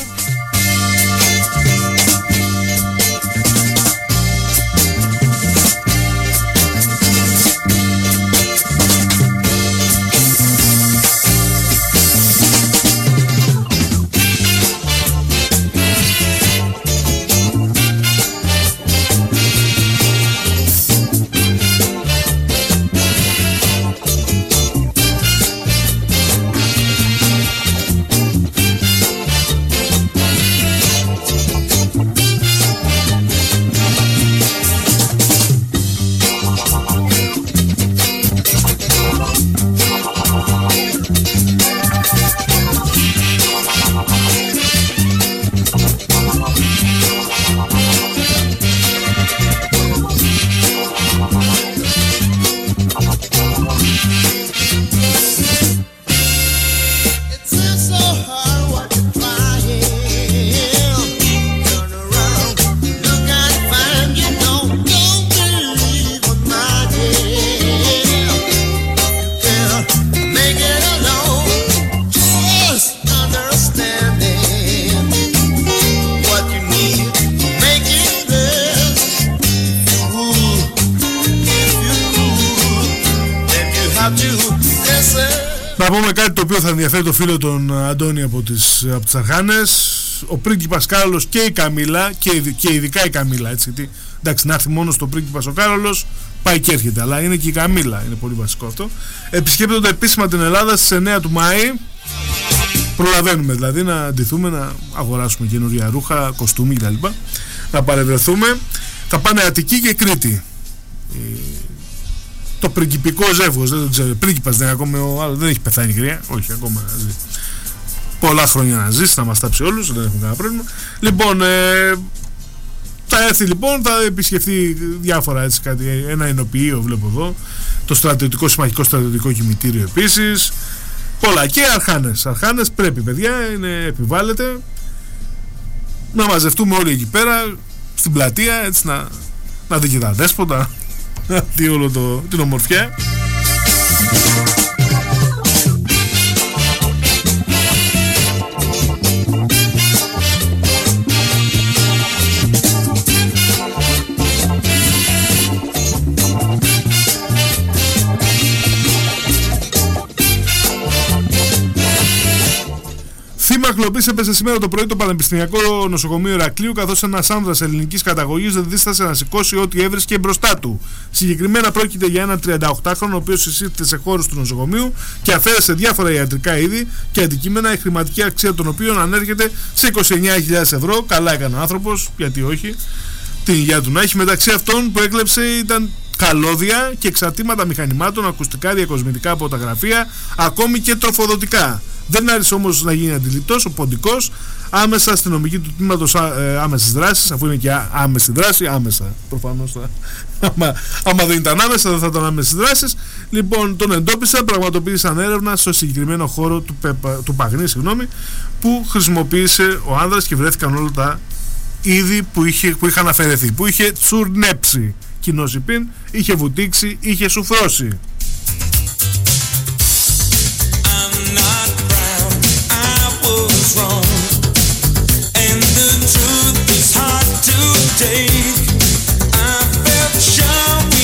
Να πούμε κάτι το οποίο θα ενδιαφέρει το φίλο τον Αντώνη από τις, από τις Αρχάνες. Ο πρίγκιπας Κάρολος και η Καμίλα, και, και ειδικά η Καμίλα, έτσι, γιατί εντάξει, να έρθει μόνο στο πρίγκιπας ο Κάρολος πάει και έρχεται, αλλά είναι και η Καμίλα, είναι πολύ βασικό αυτό. Επισκέπτονται επίσημα την Ελλάδα στις εννέα του Μάη. Προλαβαίνουμε δηλαδή να αντιθούμε, να αγοράσουμε καινούρια ρούχα, κοστούμι κτλ. Να παρευρεθούμε. Θα πάνε Αττική και Κρήτη. Το πριγκιπικό ζεύγος, δεν το ξέρω. Πρίγκιπας δεν είναι ακόμα, ο άλλος δεν έχει πεθάνει γριά. Όχι, ακόμα να ζει. Πολλά χρόνια να ζήσει, να μας τάψει όλους, δεν έχουμε κανένα πρόβλημα. Λοιπόν, ε, θα έρθει λοιπόν, θα επισκεφθεί διάφορα, έτσι, κάτι, ένα ενοποιείο βλέπω εδώ. Το στρατιωτικό, συμμαχικό στρατιωτικό κημητήριο επίσης. Πολλά και Αρχάνες. Αρχάνες πρέπει, παιδιά, είναι, επιβάλλεται να μαζευτούμε όλοι εκεί πέρα στην πλατεία, έτσι, να, να δει και τα δέσποτα, να δει όλο το, την ομορφιά. Θύμα κλοπής έπεσε σήμερα το πρωί το Πανεπιστημιακό Νοσοκομείο Ηρακλείου, καθώς ένας άνδρας ελληνικής καταγωγής δεν δίστασε να σηκώσει ό,τι έβρισκε μπροστά του. Συγκεκριμένα πρόκειται για έναν τριανταοκτάχρονο, ο οποίος εισήλθε σε χώρους του νοσοκομείου και αφαίρεσε διάφορα ιατρικά είδη και αντικείμενα, η χρηματική αξία των οποίων ανέρχεται σε είκοσι εννέα χιλιάδες ευρώ. Καλά έκανε ο άνθρωπος, γιατί όχι, την υγεία του να έχει. Μεταξύ αυτών που έκλεψε ήταν καλώδια και εξαρτήματα μηχανημάτων, ακουστικά, διακοσμητικά από τα γραφεία, ακόμη και τροφοδοτικά. Δεν άρισε όμως να γίνει αντιληπτός ο ποντικός. Άμεσα αστυνομική του τμήματος ε, άμεσης δράσης, αφού είναι και άμεση δράση, άμεσα προφανώς θα, άμα, άμα δεν ήταν άμεσα δεν θα ήταν άμεσης δράσης. Λοιπόν, τον εντόπισαν, πραγματοποίησαν έρευνα στο συγκεκριμένο χώρο του, πεπα, του Παγνή, συγγνώμη, που χρησιμοποίησε ο άνδρας και βρέθηκαν όλα τα είδη που, είχε, που είχαν αφαιρεθεί, που είχε τσουρνέψει, κοινός υπήν, είχε βουτήξει, είχε σουφρώσει. Wrong, and the truth is hard to take. I felt sure we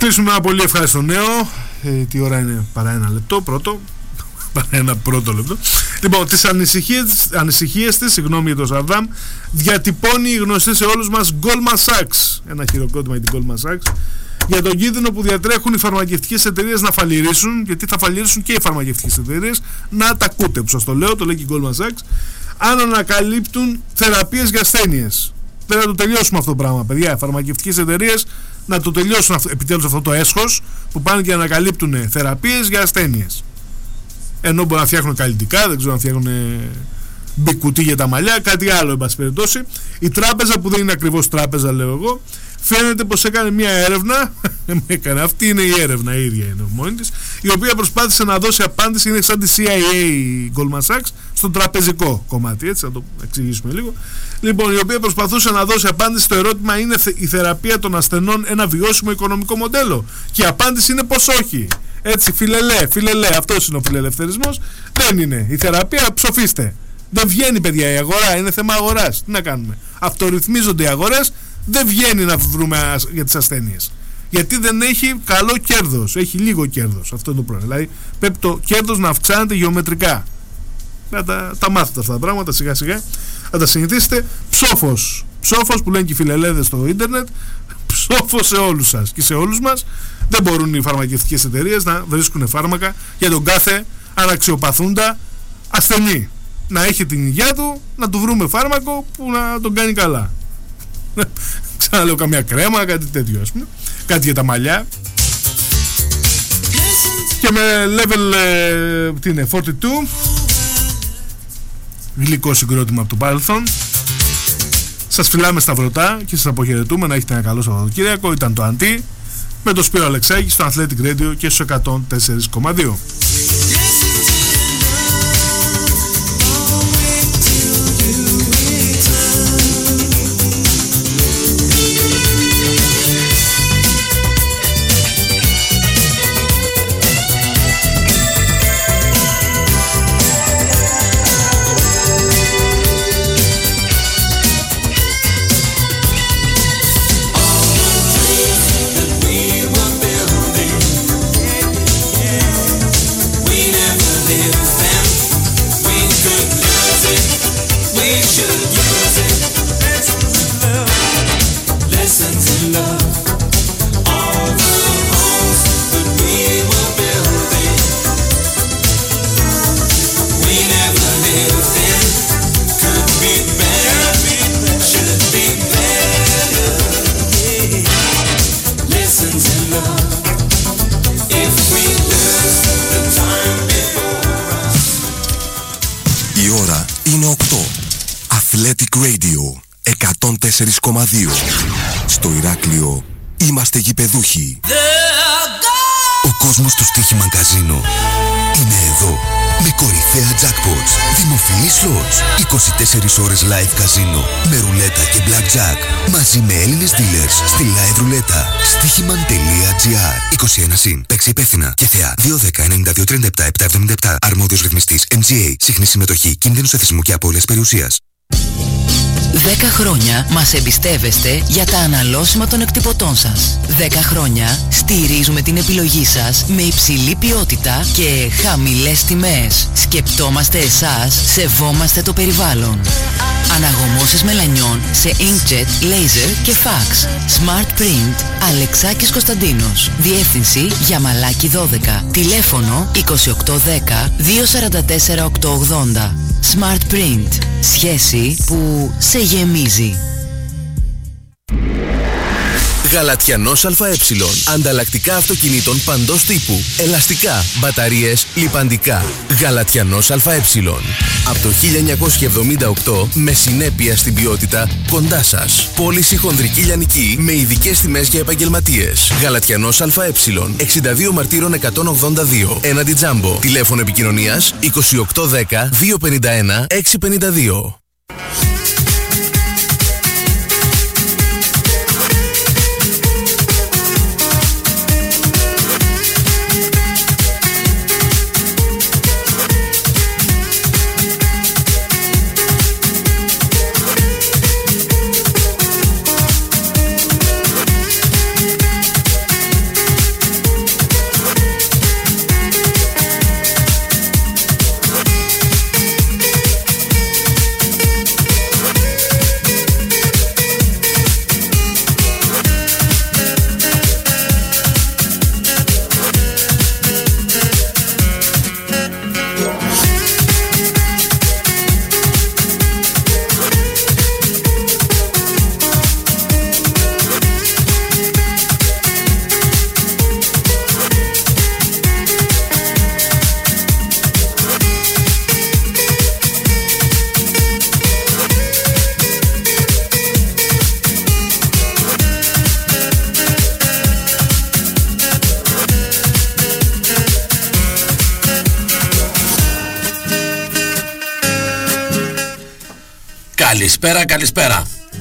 κλείσουμε ένα πολύ ευχάριστο νέο. Ε, τι ώρα είναι? Παρά ένα λεπτό πρώτο. Παρά ένα πρώτο λεπτό. Λοιπόν, τις ανησυχίες, ανησυχίες της, συγγνώμη για το Σαρδάμ, διατυπώνει η γνωστή σε όλους μας Goldman Sachs. Ένα χειροκρότημα για την Goldman Sachs. Για τον κίνδυνο που διατρέχουν οι φαρμακευτικές εταιρείες να φαλιρίσουν, γιατί θα φαλιρίσουν και οι φαρμακευτικές εταιρείες. Να τα ακούτε που σας το λέω, το λέει και η Goldman Sachs. Αν ανακαλύπτουν θεραπείες για ασθένειες. Δεν θα το τελειώσουμε αυτό το πράγμα, παιδιά. Οι φαρμακευτικές εταιρείες να το τελειώσουν αυτό, επιτέλους αυτό το έσχος που πάνε και ανακαλύπτουν θεραπείες για ασθένειες. Ενώ μπορεί να φτιάχνουν καλλιτικά, δεν ξέρω να φτιάχνουν μπικουτί για τα μαλλιά, κάτι άλλο εν πάση περιπτώσει. Η τράπεζα, που δεν είναι ακριβώς τράπεζα, λέω εγώ, φαίνεται πως έκανε μια έρευνα. έκανε, αυτή είναι η έρευνα, η ίδια είναι μόνη της, η οποία προσπάθησε να δώσει απάντηση, είναι σαν τη σι άι έι η Goldman Sachs, στο τραπεζικό κομμάτι, έτσι, θα το εξηγήσουμε λίγο. Λοιπόν, η οποία προσπαθούσε να δώσει απάντηση στο ερώτημα: είναι η θεραπεία των ασθενών ένα βιώσιμο οικονομικό μοντέλο? Και η απάντηση είναι πως όχι. Έτσι, φιλελέ, φιλελέ, αυτός είναι ο φιλελευθερισμός. Δεν είναι. Η θεραπεία, ψοφίστε. Δεν βγαίνει, παιδιά, η αγορά, είναι θέμα αγοράς. Τι να κάνουμε? Αυτορυθμίζονται οι αγορές, δεν βγαίνει να βρούμε για τις ασθένειες. Γιατί δεν έχει καλό κέρδος, έχει λίγο κέρδος. Αυτό είναι το πρόβλημα. Δηλαδή, πρέπει το κέρδος να αυξάνεται γεωμετρικά. Να τα, τα μάθετε αυτά τα πράγματα σιγά σιγά, να τα συνηθίσετε. Ψόφος, ψόφος που λένε και οι φιλελέδες στο ίντερνετ, ψόφος σε όλους σας και σε όλους μας. Δεν μπορούν οι φαρμακευτικές εταιρείες να βρίσκουν φάρμακα για τον κάθε αναξιοπαθούντα ασθενή. Να έχει την υγεία του, να του βρούμε φάρμακο που να τον κάνει καλά. Ξαναλέω, καμιά κρέμα, κάτι τέτοιο, ας πούμε. Κάτι για τα μαλλιά. Και με level ε, τι είναι, φορty two, γλυκό συγκρότημα από το παρελθόν. Σας φιλάμε σταυρωτά και σας αποχαιρετούμε. Να έχετε ένα καλό Σαββατοκύριακο. Ήταν το Αντί με το Σπύρο Αλεξάκη στο Athletic Radio και στο εκατόν τέσσερα κόμμα δύο. Athletic Radio εκατόν τέσσερα κόμμα δύο. Στο Ηράκλειο είμαστε γηπεδούχοι. Ο κόσμος του στοίχημα καζίνο είναι εδώ. Με κορυφαία jackpots, δημοφιλή slots, είκοσι τέσσερις ώρες live καζίνο, με ρουλέτα και blackjack, μαζί με Έλληνες dealers στη live ρουλέτα. στοίχημαν τελεία τζι άρ. είκοσι ένα συν. Παίξε υπεύθυνα. Και θεά δύο δέκα ενενήντα δύο τριάντα επτά επτακόσια εβδομήντα επτά. Αρμόδιος ρυθμιστής εμ τζι έι. Συχνή συμμετοχή. Κίνδυνος εθισμού και απώλειας περιουσίας. δέκα χρόνια μας εμπιστεύεστε για τα αναλώσιμα των εκτυπωτών σας. δέκα χρόνια στηρίζουμε την επιλογή σας με υψηλή ποιότητα και χαμηλές τιμές. Σκεπτόμαστε εσάς, σεβόμαστε το περιβάλλον. Αναγωμώσεις μελανιών σε inkjet, laser και fax. Smart Print, Αλεξάκης Κωνσταντίνος. Διεύθυνση Γιαμαλάκη δώδεκα. Τηλέφωνο είκοσι οκτώ δέκα δύο σαράντα τέσσερα οκτακόσια ογδόντα. Smart Print. Σχέση που σε γεμίζει. Γαλατιανός ΑΕ. Ανταλλακτικά αυτοκινήτων παντός τύπου. Ελαστικά, μπαταρίες, λιπαντικά. Γαλατιανός ΑΕ. Από το χίλια εννιακόσια εβδομήντα οκτώ με συνέπεια στην ποιότητα κοντά σας. Πώληση χονδρική λιανική με ειδικές τιμές για επαγγελματίες. Γαλατιανός ΑΕ. εξήντα δύο Μαρτύρων εκατόν ογδόντα δύο. Έναντι Τζάμπο. Τηλέφωνο επικοινωνίας είκοσι οκτώ δέκα δύο πενήντα ένα έξι πενήντα δύο. Καλησπέρα, καλησπέρα.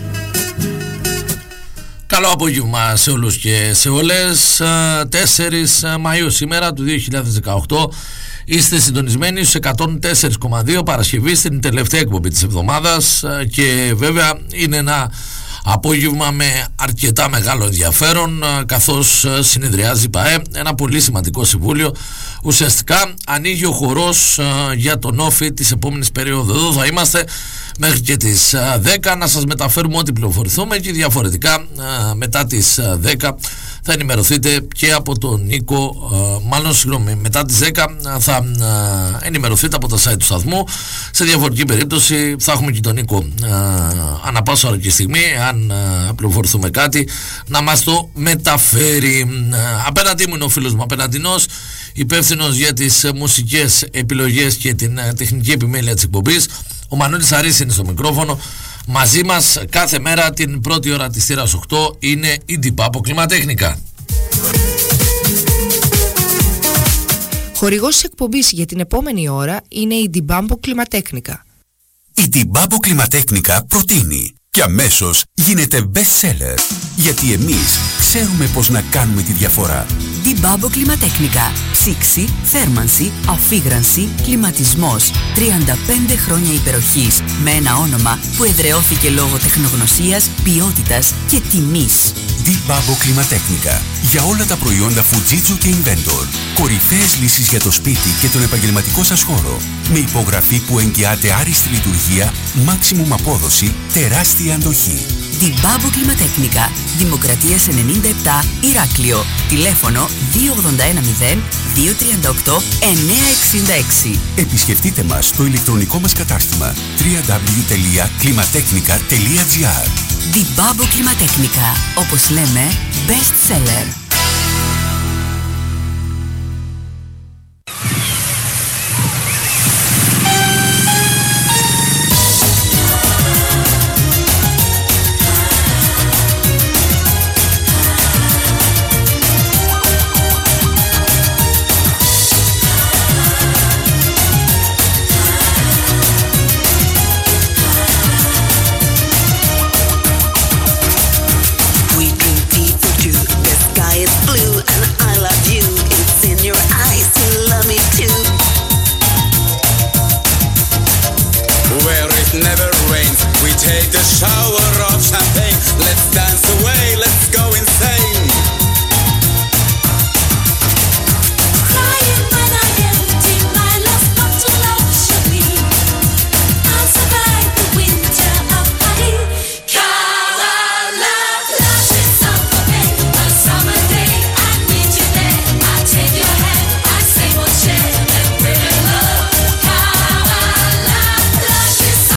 Καλό απόγευμα σε όλους και σε όλες. τέσσερις Μαΐου σήμερα του δύο χιλιάδες δεκαοκτώ. Είστε συντονισμένοι στους εκατόν τέσσερα κόμμα δύο, Παρασκευή, στην τελευταία εκπομπή της εβδομάδας, και βέβαια είναι ένα απόγευμα με αρκετά μεγάλο ενδιαφέρον, καθώς συνεδριάζει η ΠΑΕ, ένα πολύ σημαντικό συμβούλιο. Ουσιαστικά ανοίγει ο χορός για τον όφη της επόμενης περίοδου. Εδώ θα είμαστε μέχρι και τις δέκα να σας μεταφέρουμε ό,τι πληροφορηθούμε, και διαφορετικά μετά τις δέκα θα ενημερωθείτε και από τον Νίκο, μάλλον συγγνώμη, μετά τις δέκα θα ενημερωθείτε από τα site του σταθμού. Σε διαφορετική περίπτωση θα έχουμε και τον Νίκο ανά πάσα ώρα και στιγμή, αν πληροφορηθούμε κάτι, να μας το μεταφέρει. Απέναντί μου είναι ο φίλος μου απέναντινός, υπεύθυνος για τις μουσικές επιλογές και την τεχνική επιμέλεια της εκπομπής. Ο Μανώλης Αρής είναι στο μικρόφωνο. Μαζί μας κάθε μέρα την πρώτη ώρα της θύρας οκτώ είναι η Ντιμπάμπο Κλιματέχνικα. Χορηγός της εκπομπής για την επόμενη ώρα είναι η Ντιμπάμπο Κλιματέχνικα. Η Ντιμπάμπο Κλιματέχνικα προτείνει και αμέσως γίνεται best seller. Γιατί εμείς ξέρουμε πώς να κάνουμε τη διαφορά. Ντιμπάμπο Κλιματέχνικα. Ψήξη, θέρμανση, αφίγρανση, κλιματισμός. τριάντα πέντε χρόνια υπεροχής με ένα όνομα που εδραιώθηκε λόγω τεχνογνωσίας, ποιότητας και τιμής. Ντιμπάμπο Κλιματέχνικα. Για όλα τα προϊόντα Fujitsu και Inventor. Κορυφαίες λύσεις για το σπίτι και τον επαγγελματικό σας χώρο. Με υπογραφή που εγγυάται άριστη λειτουργία, maximum απόδοση, τεράστια αντοχή. Ντιμπάμπο Κλιματέχνικα. Δημοκρατίας ενενήντα επτά, Ηράκλειο. Τηλέφωνο δύο ογδόντα ένα μηδέν δύο τριάντα οκτώ εννιακόσια εξήντα έξι. Επισκεφτείτε μας στο ηλεκτρονικό μας κατάστημα double-u double-u double-u τελεία κλιματέχνικα τελεία τζι άρ. Ντιμπάμπο Κλιματέχνικα. Όπως λέμε, best seller. Take the